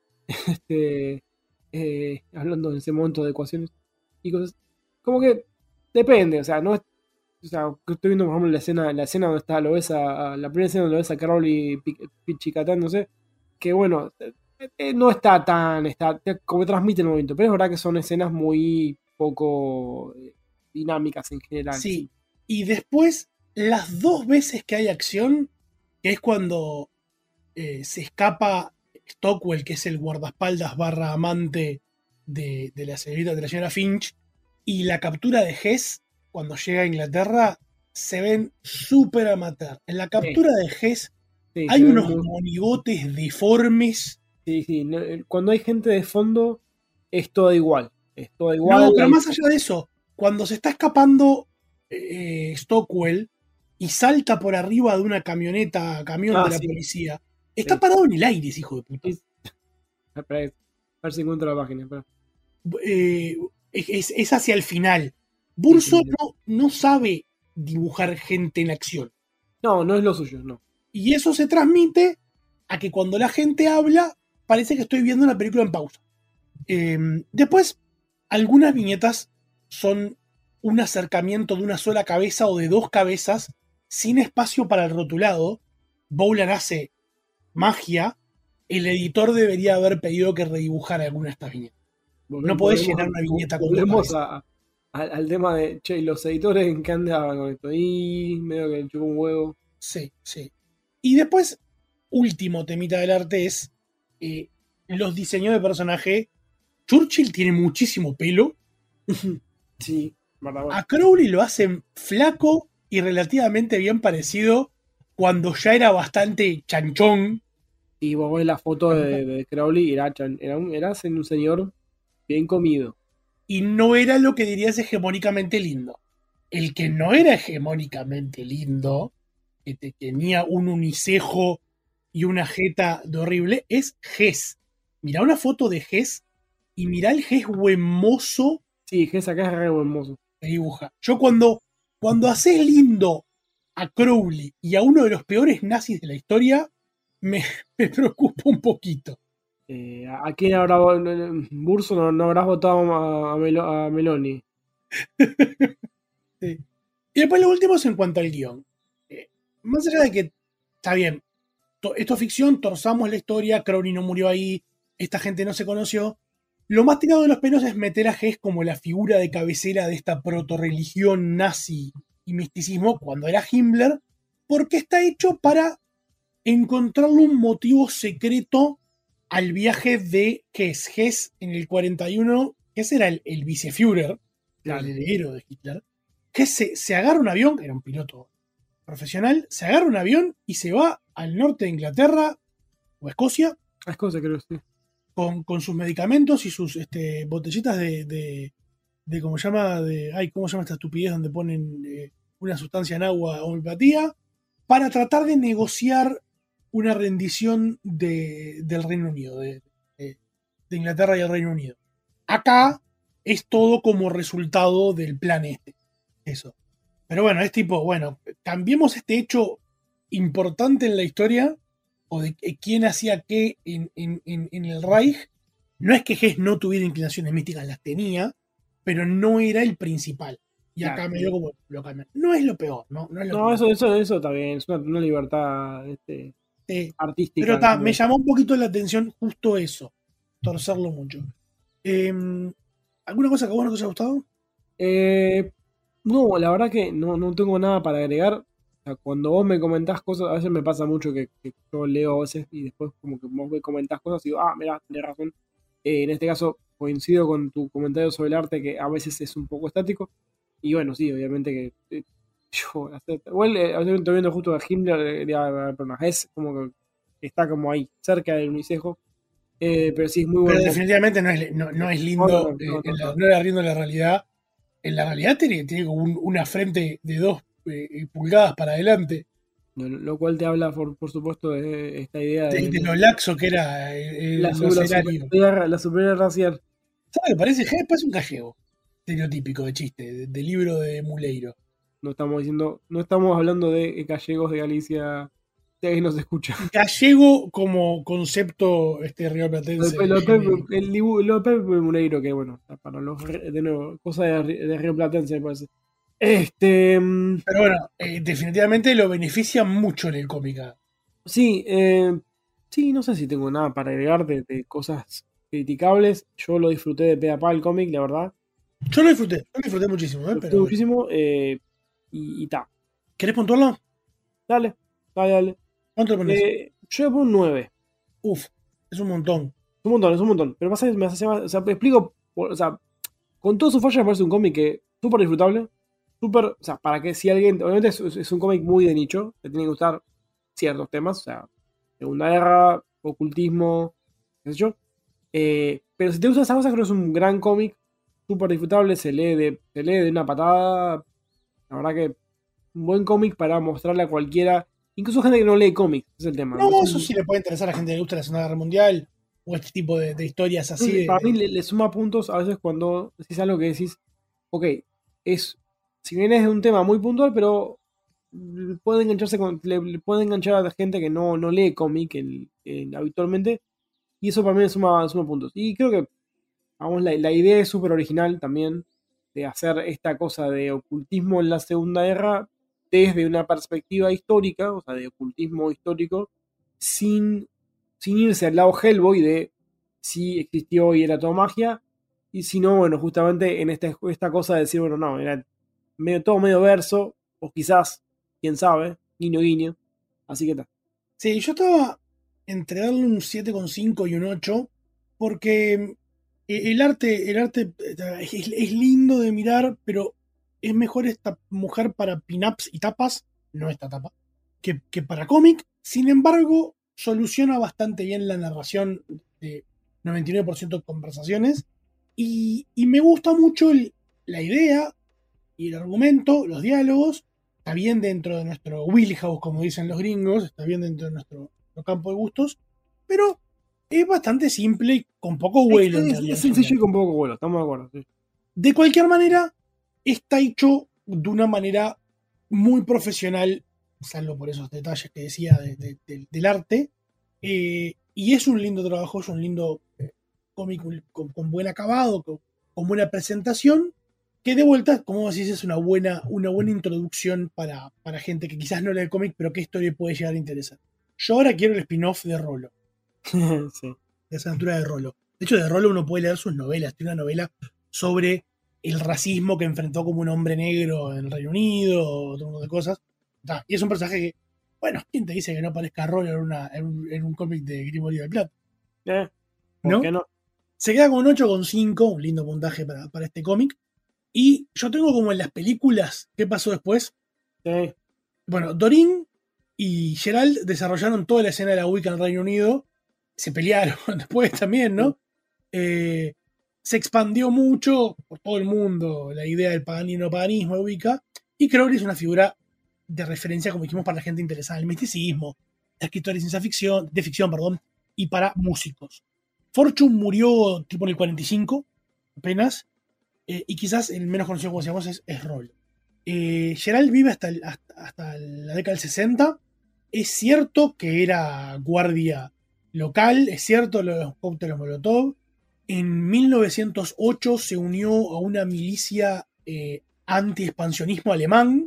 este, eh, hablando en ese momento de ecuaciones y cosas, como que depende, o sea, no es. O sea, estoy viendo, por ejemplo, la escena, la escena donde está, lo ves a, la primera escena donde lo ves a Carol y Pichicatán, no sé, que bueno, eh, no está tan, está, como transmite el movimiento, pero es verdad que son escenas muy poco eh, dinámicas en general. Sí. sí, y después, las dos veces que hay acción, que es cuando eh, se escapa Stockwell, que es el guardaespaldas barra amante de, de la señorita, de la señora Finch, y la captura de Hess, cuando llega a Inglaterra, se ven súper amateur. En la captura sí. de Hess sí, hay unos muy... monigotes deformes. Sí, sí. Cuando hay gente de fondo, es todo igual. Es todo igual. No, pero más allá de eso, cuando se está escapando eh, Stockwell y salta por arriba de una camioneta, camión ah, de la sí. policía, está sí. parado en el aire, ese hijo de puta. Sí. A ver si encuentro la página. Eh, es, es hacia el final. Burso no, no sabe dibujar gente en acción. No, no es lo suyo, no. Y eso se transmite a que cuando la gente habla, parece que estoy viendo una película en pausa. Eh, después, algunas viñetas son un acercamiento de una sola cabeza o de dos cabezas sin espacio para el rotulado. Bowlan hace magia. El editor debería haber pedido que redibujara alguna de estas viñetas. Volvemos, no podés llenar una viñeta con dos cabezas. A... al, al tema de, che, los editores en qué andaban con esto. Y medio que chupó un huevo. Sí, sí. Y después, último temita del arte es eh, los diseños de personaje. Churchill tiene muchísimo pelo. Sí, verdad, bueno. A Crowley lo hacen flaco y relativamente bien parecido cuando ya era bastante chanchón. Y vos ves la foto de, de Crowley y era, chan- era, un, era un señor bien comido. Y no era lo que dirías hegemónicamente lindo. El que no era hegemónicamente lindo, que te tenía un unicejo y una jeta de horrible, es Hess. Mirá una foto de Hess y mirá el Hess huemoso. Sí, Hess acá es re huemoso. Que dibuja. Yo cuando, cuando haces lindo a Crowley y a uno de los peores nazis de la historia, me, me preocupa un poquito. Eh, ¿A quién habrá Burso no, no habrás votado a, a, Melo, a Meloni? Sí. Y después lo último es en cuanto al guión. Eh, más allá de que está bien, to, esto es ficción, torzamos la historia, Crowley no murió ahí, esta gente no se conoció. Lo más tirado de los pelos es meter a Hess como la figura de cabecera de esta proto-religión nazi y misticismo cuando era Himmler, porque está hecho para encontrarle un motivo secreto al viaje de Hess. Hess en el cuarenta y uno, Hess era el, el viceführer, el heredero de Hitler. Hess se, se agarra un avión, era un piloto profesional, se agarra un avión y se va al norte de Inglaterra o Escocia. A Escocia creo, sí. Con, con sus medicamentos y sus este, botellitas de, de, de, ¿cómo se llama? De, ay, ¿cómo se llama esta estupidez donde ponen eh, una sustancia en agua, homeopatía? Para tratar de negociar una rendición de, del Reino Unido, de, de, de Inglaterra y el Reino Unido. Acá es todo como resultado del plan este. Eso. Pero bueno, es tipo, bueno, cambiemos este hecho importante en la historia o de quién hacía qué en, en, en, en el Reich. No es que Hess no tuviera inclinaciones místicas, las tenía, pero no era el principal. Y acá Claro. medio como lo cambian. No es lo peor, ¿no? No, es lo No, peor. eso, eso, eso está bien, es una, una libertad este, Eh, artística. pero ta, ¿no? me llamó un poquito la atención justo eso, torcerlo mucho. Eh, ¿Alguna cosa que a vos no te haya gustado? Eh, no, la verdad que no, no tengo nada para agregar. O sea, cuando vos me comentás cosas, a veces me pasa mucho que, que yo leo a veces y después como que vos me comentás cosas y digo, ah, mirá, tenés razón. Eh, en este caso coincido con tu comentario sobre el arte que a veces es un poco estático. Y bueno, sí, obviamente que eh, yo, igual eh, estoy viendo justo a Himmler, eh, de- perdón, a Hess, como que está como ahí, cerca del unicejo. Eh, pero sí es muy bueno. Pero definitivamente no es, no, no es lindo, No, no, no, eh, no, en la- no. no era lindo en la realidad. En la realidad tiene, tiene como un- una frente de dos eh, pulgadas para adelante, Lo, lo cual te habla, por, por supuesto, de esta idea de, de, de lo laxo que era eh, el la, su- la escenario. superioridad, la superioridad racial. ¿Sabes qué parece? Hess parece un gallego estereotípico de chiste, de, de libro de Muleiro. No estamos diciendo, no estamos hablando de gallegos de Galicia, si alguien nos escucha. Gallego como concepto este, rioplatense. Lo, lo, genérico. el dibu- lo de Pepe Muneiro, que bueno, para los re- de nuevo, cosa de, Ri- de Río Platense, me parece. Este. mm, Pero bueno, eh, definitivamente lo beneficia mucho en el cómic. Sí, eh, sí, no sé si tengo nada para agregar de, de cosas criticables. Yo lo disfruté de pe a pa el cómic, la verdad. Yo lo disfruté, yo lo disfruté muchísimo, ¿eh? Lo disfruté Pero bueno. muchísimo eh, y, y ta. ¿Querés puntuarlo? Dale, dale, dale. ¿Cuánto le pones? Eh, yo le pongo un nueve. Uf, es un montón. Es un montón, es un montón. Pero pasa que me hace más. O sea, me explico. por- O sea, con todo su falla me parece un cómic que súper disfrutable. Súper. O sea, para que si alguien. Obviamente es, es un cómic muy de nicho. Te tiene que gustar ciertos temas. O sea, Segunda Guerra, ocultismo, qué sé yo. Eh, pero si te gustan esas cosas, creo que es un gran cómic. Súper disfrutable. Se lee, de, se lee de una patada. La verdad que. Un buen cómic para mostrarle a cualquiera. Incluso gente que no lee cómics. Es el tema. No, Entonces, eso sí le puede interesar a la gente que le gusta la Segunda Guerra Mundial o este tipo de, de historias así. Sí, de- para mí de- le, le suma puntos a veces cuando decís algo que decís, ok, es, si bien es de un tema muy puntual, pero puede engancharse con, le, le puede enganchar a la gente que no, no lee cómic el- el- habitualmente, y eso para mí le suma, suma puntos. Y creo que, vamos, la, la idea es súper original también, de hacer esta cosa de ocultismo en la Segunda Guerra desde una perspectiva histórica, o sea, de ocultismo histórico, sin, sin irse al lado Hellboy de si existió y era todo magia, Y si no, bueno, justamente en esta, esta cosa de decir, bueno, no, era medio, todo medio verso, o quizás, quién sabe, guiño guiño. Así que tal. Sí, yo estaba entre darle un siete coma cinco y un ocho, porque el arte, el arte es, es lindo de mirar, pero es mejor esta mujer para pin-ups y tapas, no esta tapa, que, que para cómic. Sin embargo, soluciona bastante bien la narración de noventa y nueve por ciento de conversaciones. Y, y me gusta mucho el, la idea y el argumento, los diálogos. Está bien dentro de nuestro wheelhouse, como dicen los gringos, está bien dentro de nuestro, nuestro campo de gustos, pero es bastante simple y con poco vuelo. Es, es, es sencillo y con poco vuelo, estamos de acuerdo. Sí. De cualquier manera, está hecho de una manera muy profesional, salvo por esos detalles que decía de, de, de, del arte, eh, y es un lindo trabajo, es un lindo eh, cómic con, con buen acabado, con, con buena presentación, que de vuelta, como decís, es una buena, una buena introducción para, para gente que quizás no lee el cómic, pero que esto le puede llegar a interesar. Yo ahora quiero el spin-off de Rollo. Sí. La aventura de Rollo. De hecho, de Rollo uno puede leer sus novelas. Tiene una novela sobre el racismo que enfrentó como un hombre negro en el Reino Unido, otro montón de cosas. Y es un personaje que, bueno, ¿quién te dice que no aparezca Rollo en, una, en un, en un cómic de Grimorio del Plata? Eh, ¿por ¿No? qué no? Se queda con un ocho coma cinco, un lindo puntaje para, para este cómic. Y yo tengo como en las películas, ¿qué pasó después? Sí. Bueno, Doreen y Gerald desarrollaron toda la escena de la Wicca en el Reino Unido. Se pelearon después también, ¿no? Eh, se expandió mucho por todo el mundo la idea del paganismo, paganismo de Wicca. Y Crowley es una figura de referencia, como dijimos, para la gente interesada en el misticismo, de escritores de ciencia ficción, de ficción, perdón, y para músicos. Fortune murió tipo en el cuarenta y cinco, apenas. Eh, y quizás el menos conocido, como decíamos, es, es Rollo. Eh, Gerald vive hasta, el, hasta, hasta la década del sesenta. Es cierto que era guardia local, es cierto lo de los cócteles Molotov. En mil novecientos ocho se unió a una milicia eh, anti-expansionismo alemán.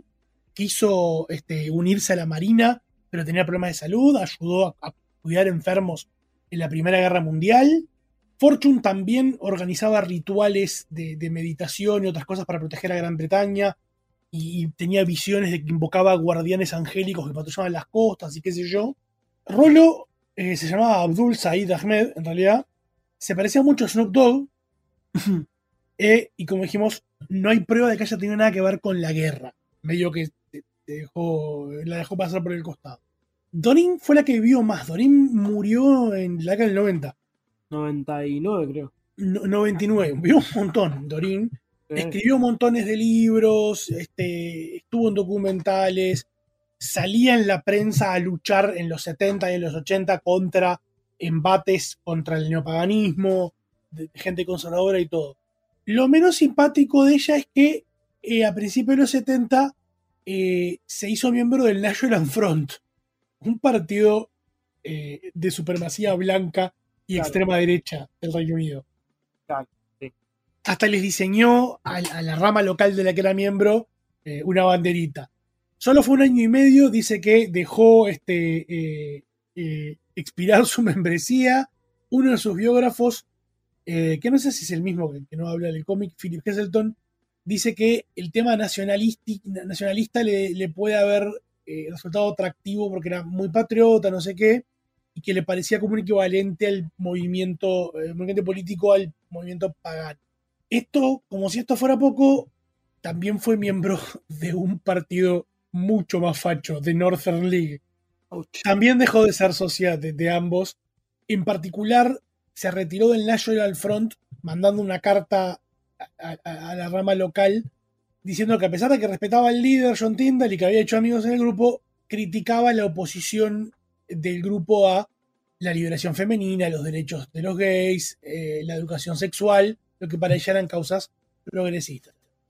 Quiso este, unirse a la marina, pero tenía problemas de salud. Ayudó a, a cuidar enfermos en la Primera Guerra Mundial. Fortune también organizaba rituales de, de meditación y otras cosas para proteger a Gran Bretaña, y, y tenía visiones de que invocaba guardianes angélicos que patrullaban las costas y qué sé yo. Rollo eh, se llamaba Abdul Said Ahmed, en realidad. Se parecía mucho a Snoop Dogg. eh, y como dijimos, no hay prueba de que haya tenido nada que ver con la guerra. Medio que te, te dejó, la dejó pasar por el costado. Doreen fue la que vivió más. Doreen murió en la década del noventa. noventa y nueve, creo. No, noventa y nueve, vio un montón, Doreen. Sí. Escribió montones de libros, este, estuvo en documentales, salía en la prensa a luchar en los setenta y en los ochenta contra embates contra el neopaganismo, de gente conservadora y todo. Lo menos simpático de ella es que eh, a principios de los setenta eh, se hizo miembro del National Front, un partido eh, de supremacía blanca y claro, extrema derecha del Reino Unido. Claro, sí. Hasta les diseñó a, a la rama local de la que era miembro eh, una banderita. Solo fue un año y medio, dice que dejó este, eh, eh, expirar su membresía. Uno de sus biógrafos, eh, que no sé si es el mismo que, que no habla del cómic, Philip Heselton, dice que el tema nacionalista le, le puede haber eh, resultado atractivo porque era muy patriota, no sé qué, y que le parecía como un equivalente al movimiento, eh, movimiento político al movimiento pagano. Esto, como si esto fuera poco, también fue miembro de un partido mucho más facho, de Northern League. Ouch. También dejó de ser socia de, de ambos. En particular, se retiró del National Front, mandando una carta a, a, a la rama local, diciendo que a pesar de que respetaba al líder John Tyndall y que había hecho amigos en el grupo, criticaba la oposición del grupo a la liberación femenina, los derechos de los gays, eh, la educación sexual, lo que para ella eran causas progresistas.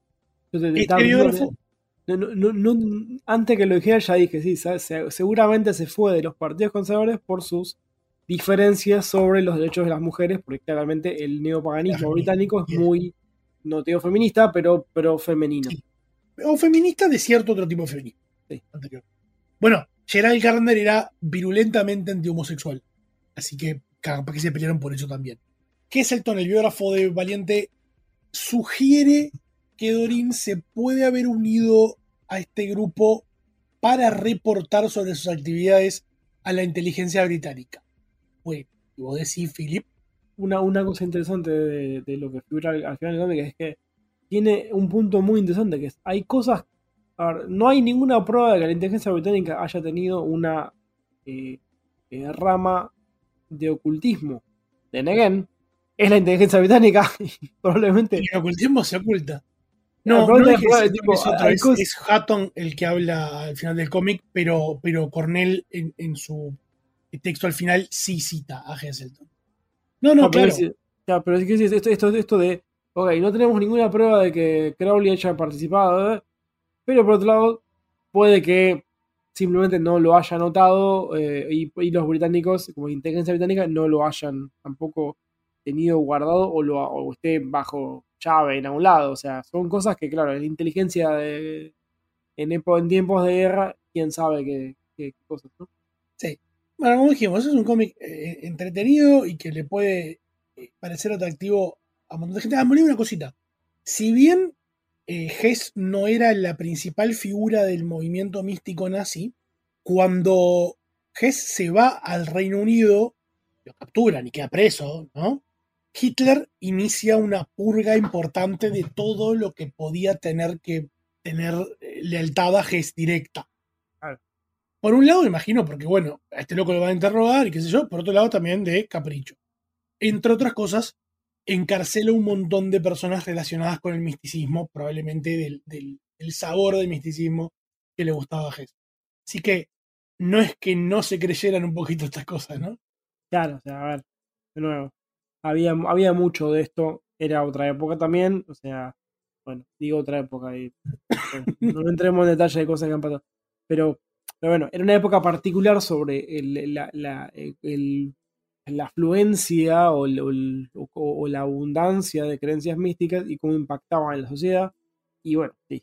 Este biógrafo... No, no, no, no, antes que lo dijera ya dije, sí, ¿sabes? Seguramente se fue de los partidos conservadores por sus diferencias sobre los derechos de las mujeres, porque claramente el neopaganismo claro, británico es muy, no te digo feminista, pero, pero femenino. Sí. O feminista de cierto otro tipo de feminismo. Sí, anterior. Bueno, Gerald Gardner era virulentamente antihomosexual, así que capaz que se pelearon por eso también. Heselton, el biógrafo de Valiente, sugiere que Dorin se puede haber unido a este grupo para reportar sobre sus actividades a la inteligencia británica. Bueno, y vos decís, Philip. Una, una cosa interesante de, de lo que figura al, al final del cómic es que tiene un punto muy interesante, que es, hay cosas, a ver, no hay ninguna prueba de que la inteligencia británica haya tenido una eh, eh, rama de ocultismo. De Again, es la inteligencia británica y probablemente... Y el ocultismo se oculta. No, no, no es, es, es, tipo, es, otro, es, cosas... es Hatton el que habla al final del cómic, pero, pero Cornell en, en su texto al final sí cita a Heselton. No, no, no claro. Pero es, ya, pero es que esto, esto, esto de, ok, no tenemos ninguna prueba de que Crowley haya participado, ¿eh? Pero por otro lado, puede que simplemente no lo haya notado eh, y, y los británicos, como inteligencia británica, no lo hayan tampoco tenido guardado o, lo, o esté bajo llave en algún lado. O sea, son cosas que, claro, la inteligencia de, en, en tiempos de guerra, quién sabe qué, qué, qué cosas, ¿no? Sí. Bueno, como dijimos, es un cómic eh, entretenido y que le puede eh, parecer atractivo a un montón de gente. Ah, me olvidé una cosita. Si bien eh, Hess no era la principal figura del movimiento místico nazi, cuando Hess se va al Reino Unido, lo capturan y queda preso, ¿no? Hitler inicia una purga importante de todo lo que podía tener que tener eh, lealtad a Hess directa. Por un lado, me imagino, porque bueno, a este loco lo van a interrogar y qué sé yo, por otro lado también de capricho. Entre otras cosas, encarcela un montón de personas relacionadas con el misticismo, probablemente del, del, del sabor del misticismo que le gustaba a Hess. Así que no es que no se creyeran un poquito estas cosas, ¿no? Claro, o sea, a ver, de nuevo, había, había mucho de esto, era otra época también, o sea, bueno, digo otra época y bueno, no entremos en detalle de cosas que han pasado, pero Pero bueno, era una época particular sobre el, la, la, el, la afluencia o, el, o, o la abundancia de creencias místicas y cómo impactaban en la sociedad. Y bueno, sí.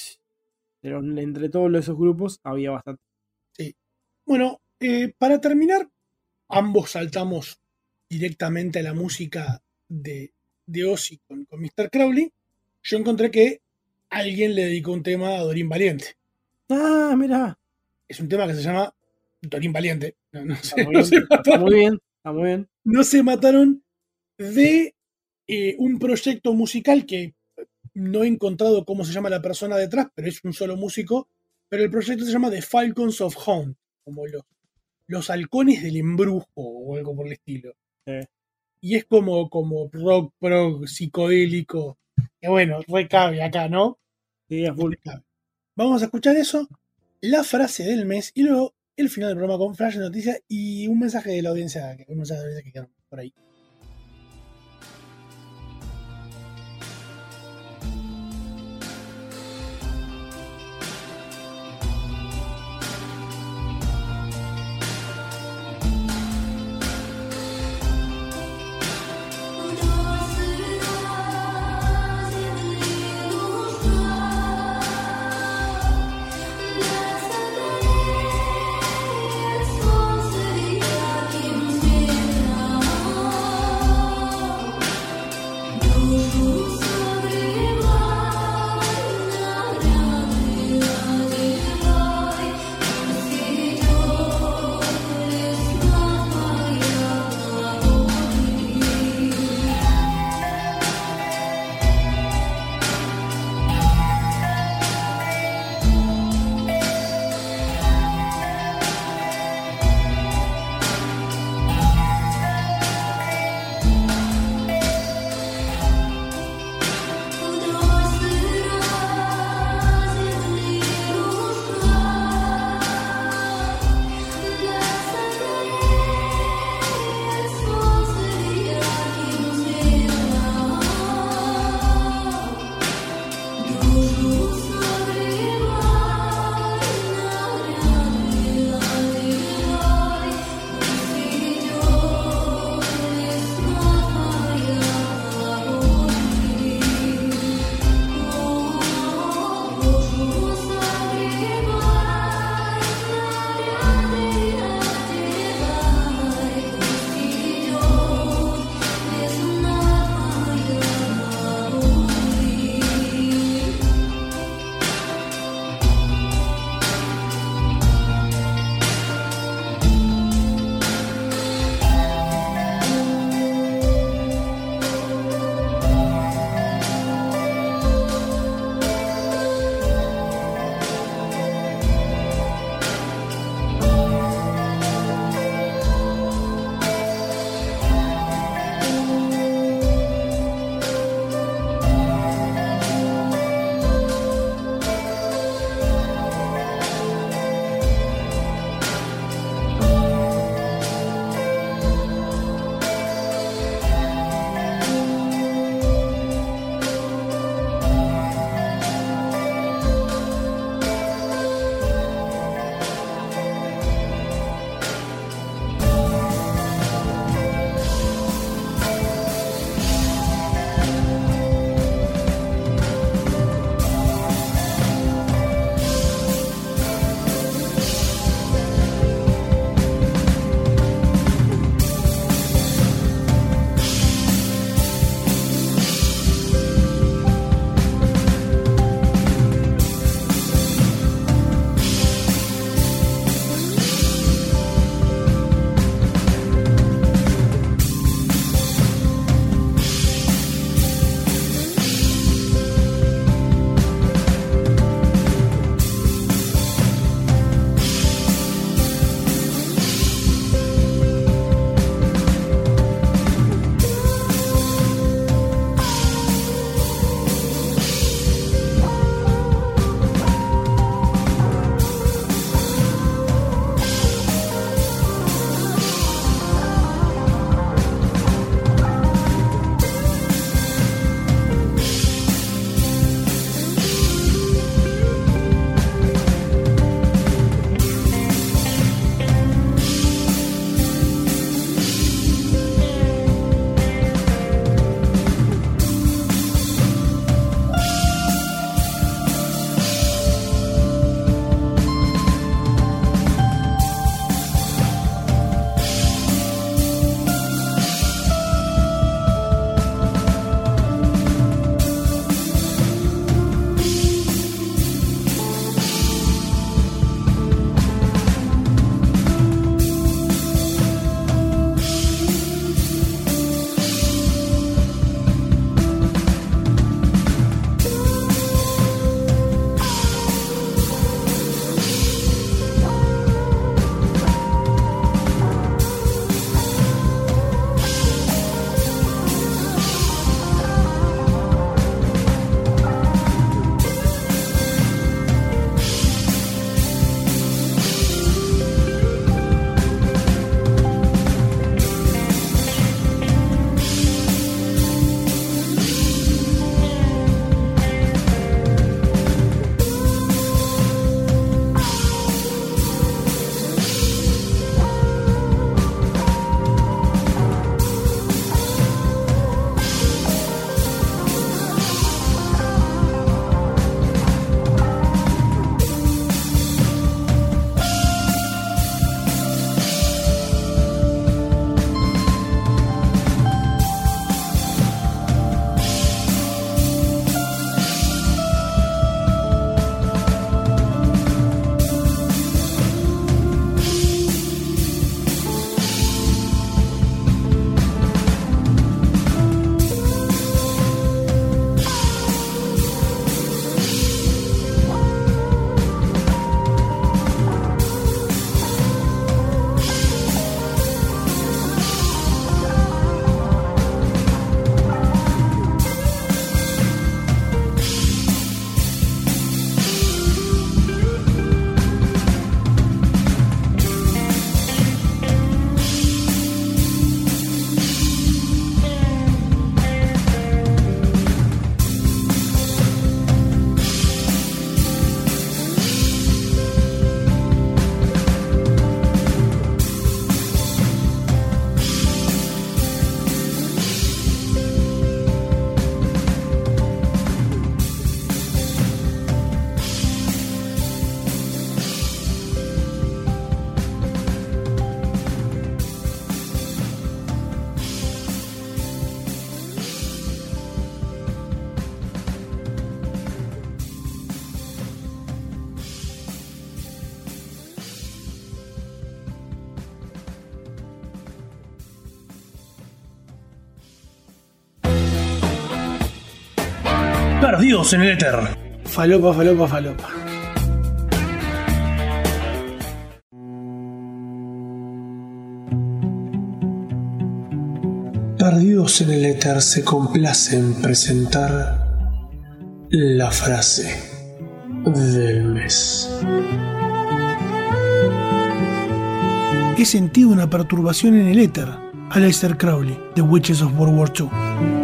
Pero entre todos esos grupos había bastante. Sí. Bueno, eh, para terminar, ambos saltamos directamente a la música de, de Ozzy con, con mister Crowley. Yo encontré que alguien le dedicó un tema a Dorin Valiente. Ah, mira. Es un tema que se llama Dorin Valiente. No, no sé, está, muy no bien, se está muy bien, está muy bien. No se mataron de eh, un proyecto musical que no he encontrado cómo se llama la persona detrás, pero es un solo músico. Pero el proyecto se llama The Falcons of Haunt, como los, los halcones del embrujo o algo por el estilo. Sí. Y es como, como rock, prog, psicodélico. Que bueno, recabe acá, ¿no? Sí, es full. Vamos a escuchar eso. La frase del mes y luego el final del programa con flash de noticias y un mensaje de la audiencia, un mensaje de la audiencia que quedaron por ahí. Oh Perdidos en el éter. Falopa, falopa, falopa. Perdidos en el éter se complace en presentar la frase del mes. He sentido una perturbación en el éter. Aleister Crowley, The Witches of World War dos.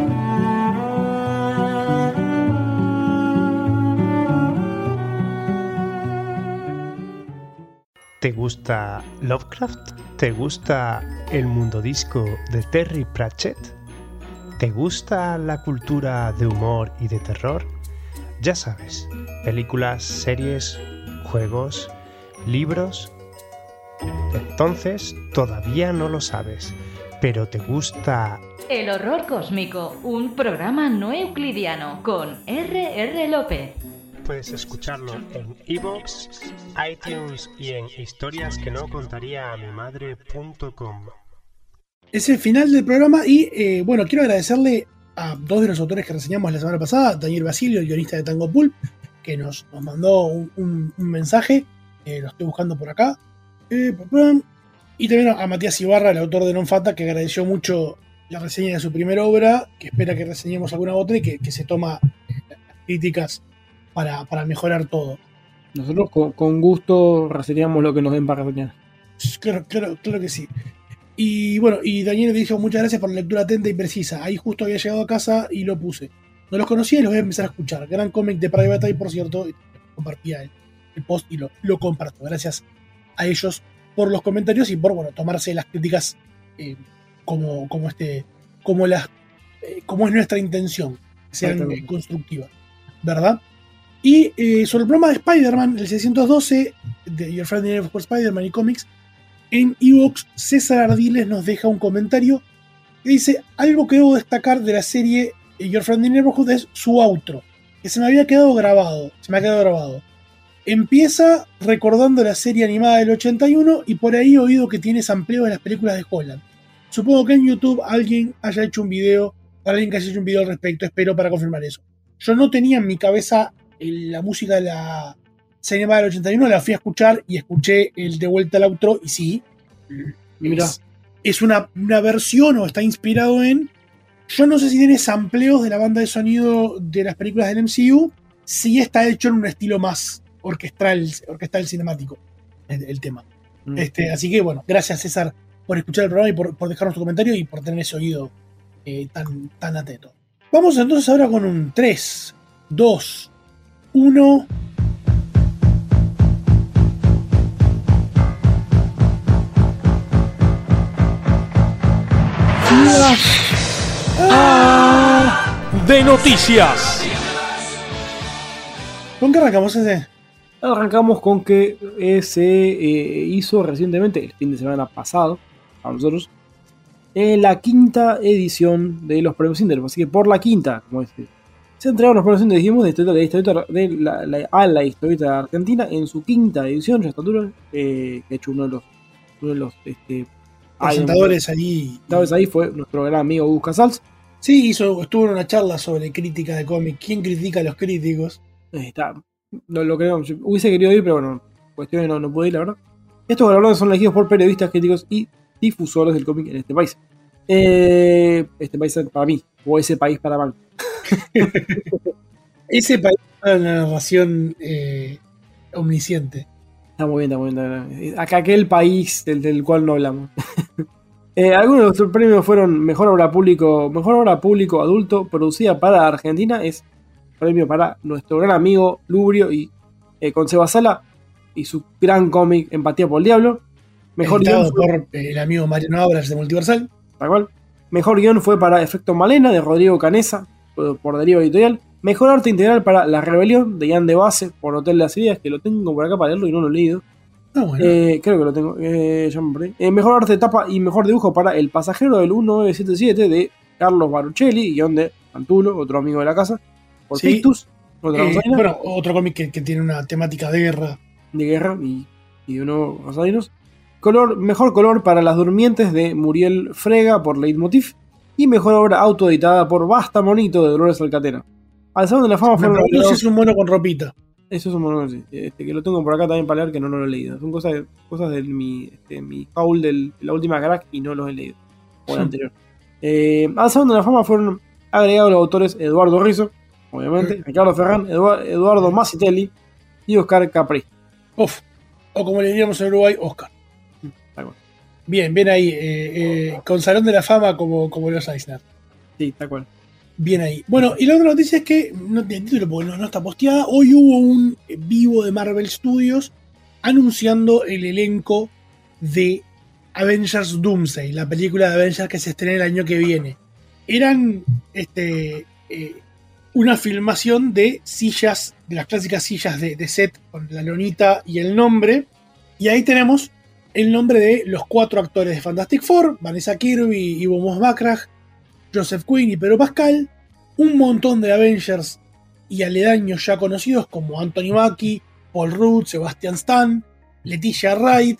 ¿Te gusta Lovecraft? ¿Te gusta el mundo disco de Terry Pratchett? ¿Te gusta la cultura de humor y de terror? Ya sabes, películas, series, juegos, libros. Entonces, todavía no lo sabes, pero ¿te gusta El horror cósmico, un programa no euclidiano con erre erre López? Puedes escucharlo en iVoox, iTunes y en historias que no contaría a mi madre punto com. Es el final del programa y, eh, bueno, quiero agradecerle a dos de los autores que reseñamos la semana pasada, Daniel Basilio, el guionista de Tango Pulp, que nos, nos mandó un, un, un mensaje, eh, lo estoy buscando por acá, eh, y también a Matías Ibarra, el autor de Non Fata, que agradeció mucho la reseña de su primera obra, que espera que reseñemos alguna otra y que, que se toma las críticas Para, para mejorar todo. Nosotros con, con gusto reseñamos lo que nos den para reseñar. Claro, claro, claro que sí. Y bueno, y Daniel dijo muchas gracias por la lectura atenta y precisa. Ahí justo había llegado a casa y lo puse. No los conocía y los voy a empezar a escuchar. Gran cómic de Private Eye, por cierto. Compartía el, el post y lo, lo comparto. Gracias a ellos por los comentarios y por, bueno, tomarse las críticas eh, como, como este, como las, eh, como es nuestra intención, que sean eh, constructivas, ¿verdad? Y eh, sobre el programa de Spider-Man, el seiscientos doce de Your Friendly Neighborhood Spider-Man y Comics, en iVoox, César Ardiles nos deja un comentario que dice: algo que debo destacar de la serie Your Friendly Neighborhood es su outro, que se me había quedado grabado, se me ha quedado grabado. Empieza recordando la serie animada del ochenta y uno y por ahí he oído que tiene sampleo de las películas de Holland. Supongo que en YouTube alguien haya hecho un video, alguien que haya hecho un video al respecto, espero para confirmar eso. Yo no tenía en mi cabeza la música de la serie animada del ochenta y uno, la fui a escuchar y escuché el de vuelta al outro y sí, Mira. es, es una, una versión o está inspirado en, yo no sé si tiene sampleos de la banda de sonido de las películas del M C U, sí está hecho en un estilo más orquestral, orquestal cinemático el, el tema. Mm. Este, así que bueno, gracias César por escuchar el programa y por, por dejarnos tu comentario y por tener ese oído eh, tan, tan atento. Vamos entonces ahora con un tres, dos, uno. Ah, de noticias. ¿Con qué arrancamos ese? Arrancamos con que eh, se eh, hizo recientemente, el fin de semana pasado, a nosotros, eh, la quinta edición de los premios Interpol. Así que por la quinta, como este, se entregaron los premios Interpol, dijimos, de, historieta, de, historieta, de la, la, a la historieta argentina en su quinta edición. Ya está duro, eh, que ha hecho uno de los, uno de los este, presentadores ahí. Presentadores ahí fue nuestro gran amigo Gus Casals. Sí, hizo, estuvo en una charla sobre crítica de cómic. ¿Quién critica a los críticos? Ahí está. Lo, lo creo, hubiese querido ir, pero bueno, cuestiones no, no pude ir, la verdad. Estos galardones son elegidos por periodistas, críticos y difusores del cómic en este país. Eh, este país para mí, o ese país para mal. Ese país para la narración eh, omnisciente. Está muy bien, está muy bien. Acá aquel país del, del cual no hablamos. eh, algunos de nuestros premios fueron Mejor Obra Público, Mejor Obra Público Adulto producida para Argentina. Es premio para nuestro gran amigo Lubrio y eh, con Seba Sala y su gran cómic Empatía por el Diablo. Mejor guión fue por el amigo Mariano Abras de Multiversal. Tal cual. Mejor guión fue para Efecto Malena de Rodrigo Canesa por, por Deriva Editorial. Mejor arte integral para La Rebelión de Ian de Base por Hotel de las Ideas, que lo tengo por acá para leerlo y no lo he leído. Ah, bueno. eh, creo que lo tengo. Eh, ya me perdí. Eh, mejor arte de tapa y mejor dibujo para El Pasajero del mil novecientos setenta y siete de Carlos Baruchelli, guión de Antulo, otro amigo de la casa. Por sí. Pictus. Eh, bueno, otro cómic que, que tiene una temática de guerra. De guerra y, y de unos rosadinos. Color, mejor color para Las Durmientes de Muriel Frega por Leitmotiv. Y mejor obra autoeditada por Basta Monito de Dolores Alcatena. Al Salón de la Fama fueron Eso es un mono con ropita. Eso es un mono, sí. Este, que lo tengo por acá también para leer, que no, no lo he leído. Son cosas, cosas de mi, este, mi haul del- de la última crack y no los he leído. O el Sí. anterior. Eh, al Salón de la Fama fueron agregados los autores Eduardo Rizzo, obviamente, Sí. Ricardo Ferrán, Edu- Eduardo Massitelli y Oscar Capri. Uf. O como le diríamos en Uruguay, Oscar. Tal cual. Bien, bien ahí. eh, eh, con Salón de la Fama como, como los Eisner. Sí, tal cual. Bien ahí. Bueno, y la otra noticia es que, no tiene título porque no, no está posteada, hoy hubo un vivo de Marvel Studios anunciando el elenco de Avengers Doomsday, la película de Avengers que se estrena el año que viene. Eran este, eh, una filmación de sillas, de las clásicas sillas de, de set con la lonita y el nombre. Y ahí tenemos el nombre de los cuatro actores de Fantastic Four: Vanessa Kirby, Ivo Mos Backrack, Joseph Quinn y Pedro Pascal. Un montón de Avengers y aledaños ya conocidos como Anthony Mackie, Paul Rudd, Sebastian Stan, Leticia Wright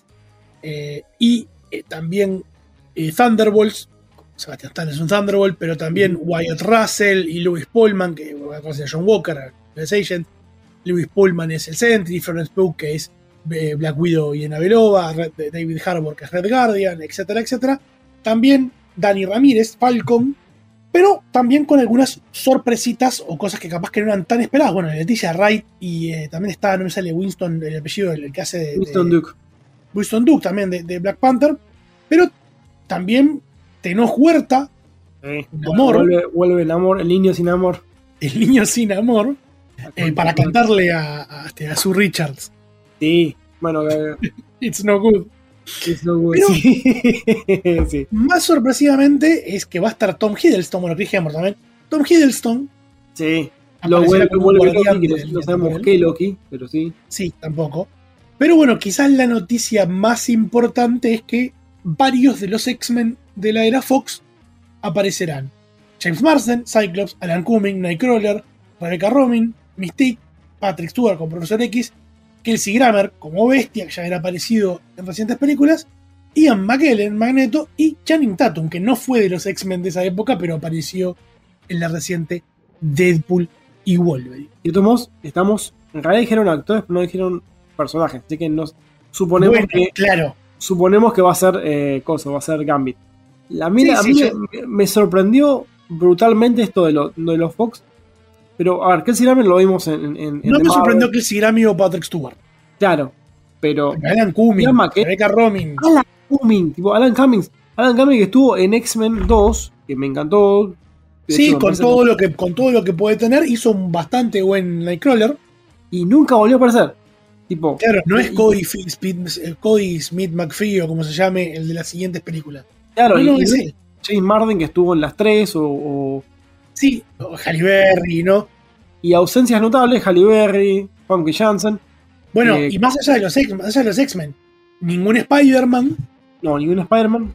eh, y eh, también eh, Thunderbolts. Sebastian Stan es un Thunderbolt, pero también Wyatt Russell y Lewis Pullman, que conoce a John Walker, el Agent. Lewis Pullman es el Sentry, Florence Pugh, que es eh, Black Widow y Ena Belova, Red- David Harbour, que es Red Guardian, etcétera, etcétera. También Dani Ramírez, Falcon, pero también con algunas sorpresitas o cosas que capaz que no eran tan esperadas. Bueno, Leticia Wright y eh, también está, no me sale Winston, el apellido, el, el que hace de... Winston de- Duke. Winston Duke también de, de Black Panther, pero también Tenoch Huerta, Eh, amor. Vuelve, vuelve el amor, el niño sin amor. el niño sin amor, eh, para cantarle a, a, este, a Sue Richards. Sí, bueno, eh, It's no good. it's no good. Pero- Sí. Sí. Más sorpresivamente es que va a estar Tom Hiddleston, bueno, Chris Hemsworth también. Tom Hiddleston, Sí. Lo aparecerá vuelve, como vuelve guardián Loki, que del- no, no del sabemos Marvel. qué Loki, pero sí. Sí, tampoco. Pero bueno, quizás la noticia más importante es que varios de los X-Men de la era Fox aparecerán. James Marsden, Cyclops, Alan Cumming, Nightcrawler, Rebecca Romijn, Mystique, Patrick Stewart como Profesor X, Kelsey Grammer como Bestia, que ya había aparecido en recientes películas, Ian McKellen, Magneto, y Channing Tatum, que no fue de los X-Men de esa época, pero apareció en la reciente Deadpool y Wolverine. Y de todos modos, estamos. En realidad dijeron actores, pero no dijeron personajes. Así que nos suponemos Bueno, que. claro. Suponemos que va a ser eh, cosa, va a ser Gambit. La, mira, Sí, a mí sí, me, yo- me sorprendió brutalmente esto de, lo- de los Fox. Pero, a ver, Kelsey Grammer lo vimos en. en, en No The me Marvel. sorprendió que el Grammy o Patrick Stewart. Claro, pero. Alan Cumming, Ian McKellen- Rebecca Romijn. Alan Cumming, tipo Alan Cummings. Alan Cumming que estuvo en X-Men dos, que me encantó. De Sí, hecho, me con parece todo, que- lo que, con todo lo que puede tener, hizo un bastante buen Nightcrawler. Y nunca volvió a aparecer. Tipo, Claro, no es y- Cody, Fi- Speed- eh, Cody Smith McPhee o como se llame, el de las siguientes películas. Claro, no, no, y, es y él. James Marden que estuvo en las tres o, o- Sí, o Halle Berry, ¿no? y ausencias notables, Halle Berry, Famke Janssen. Bueno, Eh, y más allá de los X- más allá de los X-Men, ningún Spider-Man No, ningún Spider-Man.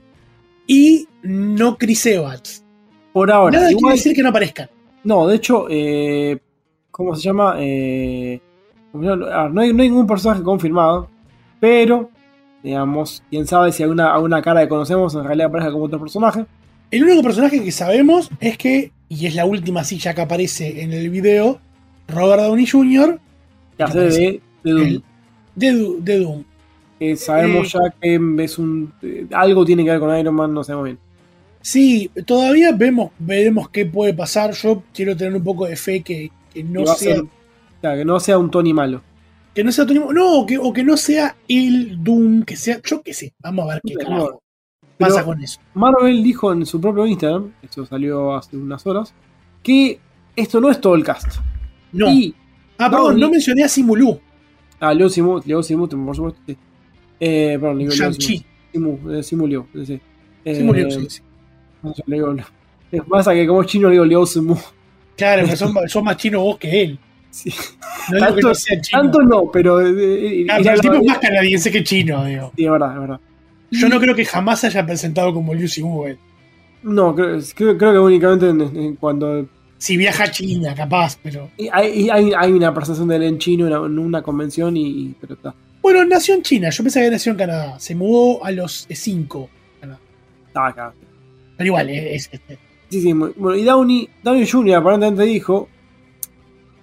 y no Chris Evans. Por ahora. Nada quiere Igual, decir que no aparezcan. no, de hecho, eh, ¿cómo se llama? Eh, a ver, no, hay, no hay ningún personaje confirmado, pero, digamos, quién sabe si alguna, alguna cara que conocemos en realidad aparece como otro personaje. El único personaje que sabemos es que, y es la última silla que aparece en el video, Robert Downey junior Que hace de, de Doom. el- de, Du- de Doom. Que sabemos Eh, ya que es un. eh, algo tiene que ver con Iron Man, no sabemos bien. Sí, todavía vemos, veremos qué puede pasar. Yo quiero tener un poco de fe que, que no Que va a sea. ser- claro, que no sea un Tony malo. Que no sea Tony Mo- No, o que, o que no sea el Doom, que sea. Yo qué sé. Vamos a ver qué No, carajo pero- pasa con eso. Marvel dijo en su propio Instagram, eso salió hace unas horas, que esto no es todo el cast. No. Y, Ah, perdón, Downey- no mencioné a Simulú. ah, Leo Simu, Leo Simu, por supuesto, sí. Eh, perdón, digo Leo Shang-Chi. Simu. Simu, eh, Simu Leo, sí, sí. Eh, Simu Liu, sí, sí. no sé, le digo, lo que pasa que como es chino le digo Leo Simu. Claro, que son, son más chinos vos que él. Sí. No digo que Tanto, no sea chino. tanto no, pero... eh, eh, Ah, era pero el la- tipo es más canadiense que chino, digo. Sí, es verdad, es verdad. Yo no creo que jamás se haya presentado como Liu Xingwu él. No, creo, creo, creo que únicamente en, en cuando... Si viaja a China, capaz, pero. y Hay, hay, hay una presentación de él en chino en una, en una convención y, y- pero está. Bueno, nació en China, yo pensé que nació en Canadá. Se mudó a los cinco. Estaba acá. Pero igual, es. es- es- Sí, sí, muy- bueno, y Downey, Downey junior aparentemente dijo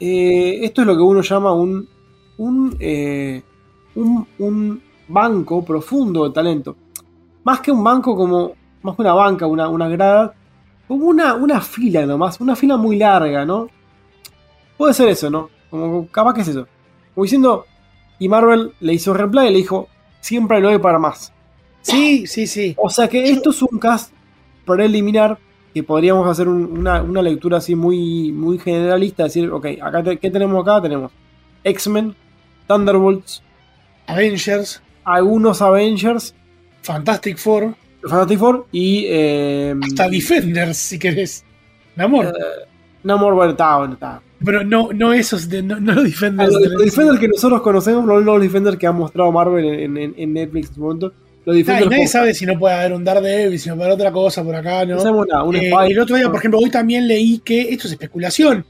eh, esto es lo que uno llama un, un, eh, un, un banco profundo de talento. Más que un banco, como más que una banca, una, una grada, como una, una fila nomás, una fila muy larga, ¿no? Puede ser eso, ¿no? Como capaz que es eso. Como diciendo, y Marvel le hizo replay y le dijo, siempre lo hay para más. Sí, sí, sí. O sea que esto es un cast preliminar que podríamos hacer un, una, una lectura así muy, muy generalista, decir, ok, acá te, ¿qué tenemos acá? Tenemos X-Men, Thunderbolts, Avengers, algunos Avengers, Fantastic Four, Fantastic Four y eh, hasta Defenders, si querés. Namor. Eh, Namor, bueno, está, bueno, está. Pero no, no esos, de, no, no los Defenders. Los, de los Defenders que nosotros conocemos, no los Defenders que ha mostrado Marvel en, en, en Netflix en su momento. Los Defenders. Nadie sabe si no puede haber un Daredevil, si no puede haber otra cosa por acá, ¿no? No nada, un eh, el otro día, por ejemplo, hoy también leí que, esto es especulación,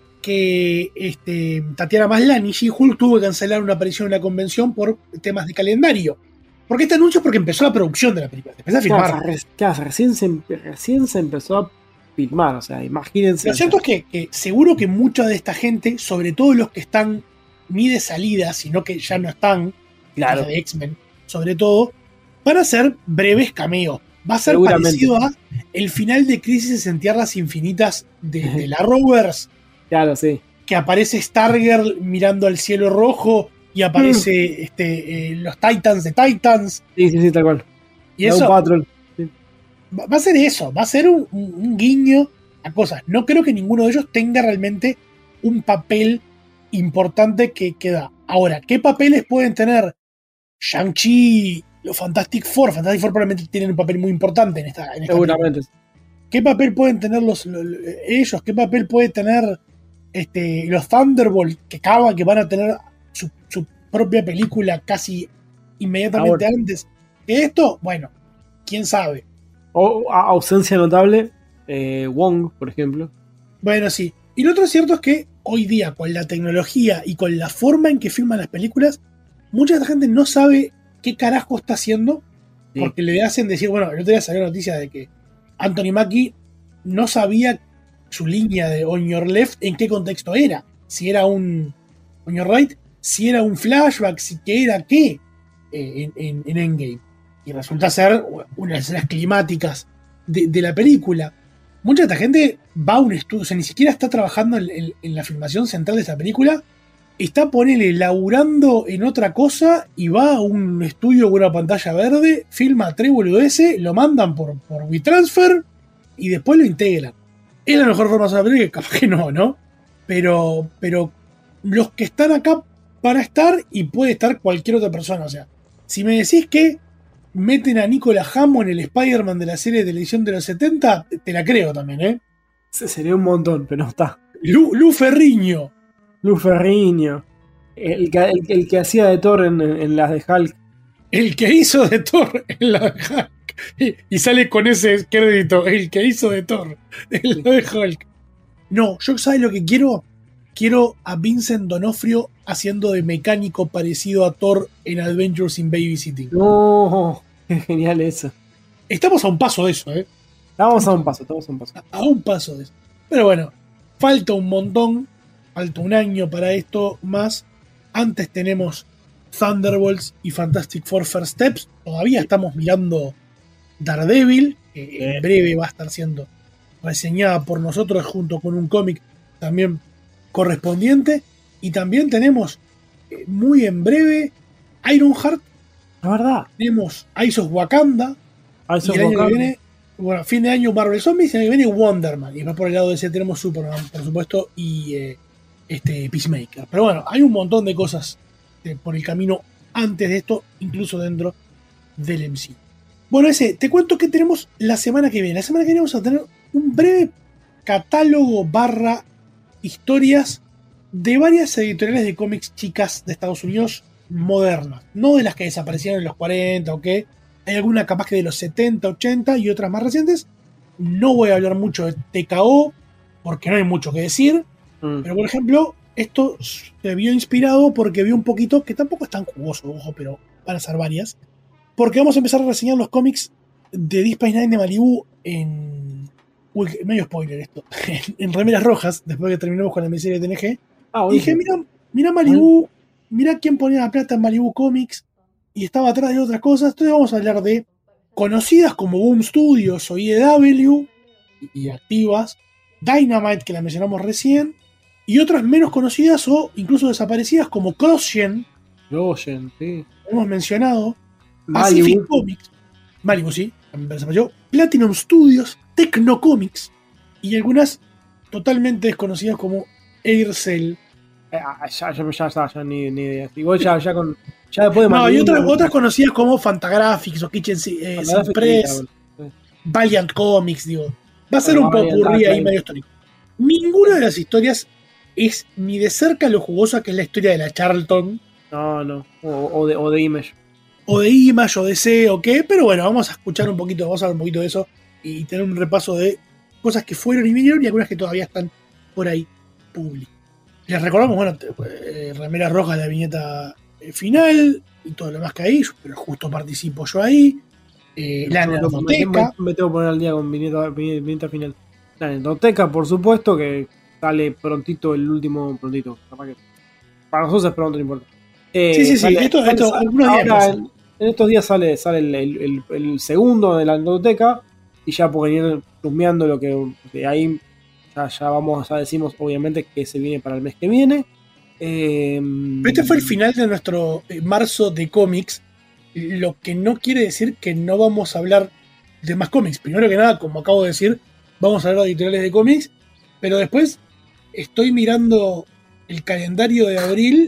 que este, Tatiana Maslany, She-Hulk, tuvo que cancelar una aparición en una convención por temas de calendario. ¿Por qué este anuncio? Porque empezó la producción de la película. Empezó a filmar. Claro, claro, recién, se, recién se empezó a filmar, o sea, imagínense. Lo cierto es que, que seguro que mucha de esta gente, sobre todo los que están ni de salida, sino que ya no están, claro, de X-Men, sobre todo, van a ser breves cameos. Va a ser parecido a el final de Crisis en Tierras Infinitas de, de la Arrowverse. Claro, sí. Que aparece Stargirl mirando al cielo rojo y aparece mm. este, eh, los Titans de Titans. Sí, sí, sí, tal cual. Y eso sí. va, va a ser eso, va a ser un, un, un guiño a cosas. No creo que ninguno de ellos tenga realmente un papel importante que, que da. Ahora, ¿qué papeles pueden tener Shang-Chi, los Fantastic Four? Fantastic Four probablemente tienen un papel muy importante en esta. En esta Seguramente. película. ¿Qué papel pueden tener los, los, ellos? ¿Qué papel puede tener este, los Thunderbolts que acaban, que van a tener su, su propia película casi inmediatamente Ahora. antes de esto? Bueno, quién sabe. O a, ausencia notable, eh, Wong, por ejemplo. Bueno, sí. Y lo otro cierto es que hoy día, con la tecnología y con la forma en que filman las películas, mucha gente no sabe qué carajo está haciendo, sí. porque le hacen decir, bueno, el otro día salió la noticia de que Anthony Mackie no sabía su línea de On Your Left en qué contexto era. Si era un On Your Right, si era un flashback, si que era qué eh, en, en, en Endgame. Y resulta ser una de las escenas climáticas de, de la película. Mucha de esta gente va a un estudio, o sea, ni siquiera está trabajando en, en, en la filmación central de esta película, está, ponele, laburando en otra cosa y va a un estudio con una pantalla verde, filma tres boludeces, lo mandan por, por WeTransfer y después lo integran. ¿Es la mejor forma de hacer la película? Capaz que no, ¿no? Pero, pero los que están acá van a estar y puede estar cualquier otra persona. O sea, si me decís que meten a Nicolas Hammond, el Spider-Man de la serie de televisión de los setenta, te la creo también, ¿eh? Se sería un montón, pero no está. Lu, Lu Ferrigno. Lu Ferrigno. El que, el, el que hacía de Thor en, en las de Hulk. El que hizo de Thor en la de Hulk. Y, y sale con ese crédito. El que hizo de Thor en la de Hulk. No, yo ¿sabes lo que quiero? Quiero a Vincent D'Onofrio haciendo de mecánico parecido a Thor en Adventures in Babysitting. No, qué genial eso. Estamos a un paso de eso, ¿eh? Estamos a un paso, estamos a un paso. A, a un paso de eso. Pero bueno, falta un montón. Falta un año para esto más. Antes tenemos Thunderbolts y Fantastic Four First Steps. Todavía estamos mirando Daredevil, que en breve va a estar siendo reseñada por nosotros junto con un cómic también correspondiente. Y también tenemos eh, muy en breve Ironheart. La verdad. Tenemos Eyes of Wakanda. Eyes y el año que viene, bueno, fin de año Marvel Zombies. Y el año que viene Wonder Man. Y después por el lado de ese tenemos Superman, por supuesto, y eh, este Peacemaker. Pero bueno, hay un montón de cosas eh, por el camino antes de esto, incluso dentro del M C U. Bueno, ese, te cuento que tenemos la semana que viene. La semana que viene vamos a tener un breve catálogo barra historias de varias editoriales de cómics chicas de Estados Unidos modernas. No de las que desaparecieron en los cuarenta o qué. Hay alguna capaz que de los setenta, ochenta y otras más recientes. No voy a hablar mucho de T K O porque no hay mucho que decir. Mm. Pero por ejemplo, esto se vio inspirado porque vio un poquito, que tampoco es tan jugoso, ojo, pero van a ser varias. Porque vamos a empezar a reseñar los cómics de Deep Space Nine de Malibu en... Uy, medio spoiler esto. en remeras rojas, después que terminemos con la miniserie de T N G. Ah, y dije, mira, mira Malibu, mira quién ponía la plata en Malibu Comics y estaba atrás de otras cosas. Entonces vamos a hablar de conocidas como Boom Studios o I D W y activas, Dynamite, que la mencionamos recién, y otras menos conocidas o incluso desaparecidas como CrossGen, CrossGen, sí. hemos mencionado, Malibu. Pacific Comics, Malibu, sí, también desapareció, Platinum Studios, Tecno Comics y algunas totalmente desconocidas como Aircell. Eh, ah, ya, ya, ya, ya, ya, ni, ni idea. Igual ya, ya con. Ya después de No, hay Malibu, otras, no- otras conocidas como Fantagraphics o Kitchen eh, Fantagraphics, Press, sí, claro. Valiant Comics, digo. Va a ser Bueno, un Valiant, popurrí ahí Darkrai. medio histórico. Ninguna de las historias es ni de cerca lo jugosa que es la historia de la Charlton, No, no. O, o de, o de Image. o de Image, o de C, o qué, pero bueno, vamos a escuchar un poquito, vamos a hablar un poquito de eso y tener un repaso de cosas que fueron y vinieron y algunas que todavía están por ahí públicas. Les recordamos, bueno, te- eh, remera roja de la viñeta eh, final y todo lo demás que hay, pero justo participo yo ahí. Eh, la Me- me- Nerdoteca, Me, me tengo que poner al día con viñeta, vi- viñeta final. La Nerdoteca, por supuesto, que sale prontito el último. Prontito, capaz que. Para nosotros es pronto, no importa. Eh, Sí, sí, sí, sale- esto- sale- esto, sale- algunos días ahora, pasa. en, en estos días sale, sale el, el- el- el segundo de la Nerdoteca. Y ya por venir chusmeando lo que. De ahí ya, ya vamos, ya decimos, obviamente, que se viene para el mes que viene. Eh, Pero este fue el final de nuestro eh, marzo de cómics, lo que no quiere decir que no vamos a hablar de más cómics. Primero que nada, como acabo de decir, vamos a hablar de editoriales de cómics, pero después estoy mirando el calendario de abril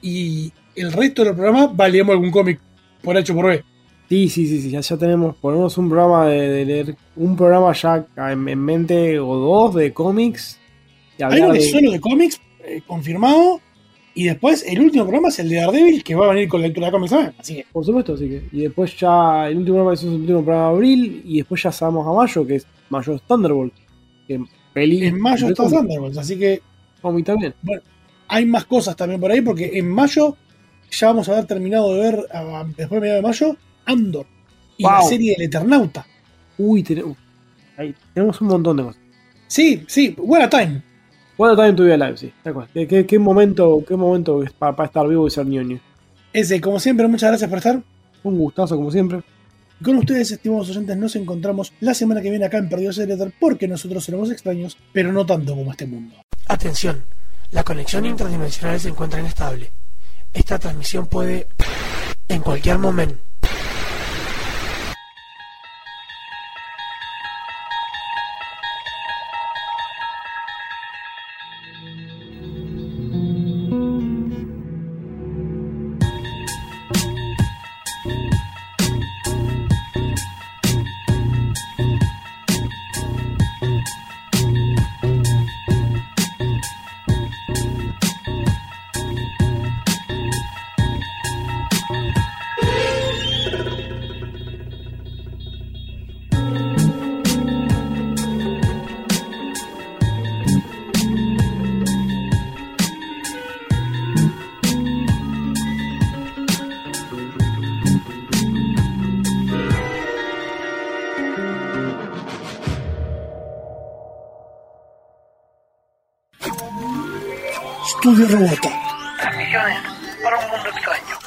y el resto del programa va a leer algún cómic por H por B. Sí, sí, sí, sí, ya, ya tenemos, ponemos un programa de, de leer, un programa ya en, en mente o dos de cómics. Y Hay hablar uno de de- solo de cómics eh, confirmado, y después el último programa es el de Daredevil, que va a venir con lectura de cómics también. Así que Por supuesto, así que. Y después ya el último programa es el último programa de abril. Y después ya pasamos a mayo, que es mayo es Thunderbolt. Que peli, en mayo de está cómic. Thunderbolts, así que Cómic también. bueno, hay más cosas también por ahí, porque en mayo ya vamos a haber terminado de ver, a- después de mediados de mayo, Andor y la Wow. serie del Eternauta. Uy, tenemos, ahí, tenemos un montón de cosas. Sí, sí, buena time. Bueno, también tuve live, sí. Tal cual. ¿Qué, qué, qué momento, qué momento es para estar vivo y ser ñoño? Ese, como siempre, muchas gracias por estar. Un gustazo, como siempre. Y con ustedes, estimados oyentes, nos encontramos la semana que viene acá en Perdidos del Éter, porque nosotros seremos extraños, pero no tanto como este mundo. Atención, la conexión interdimensional se encuentra inestable. Esta transmisión puede, en cualquier momento, Estudio Robota. Transmisiones para un mundo extraño.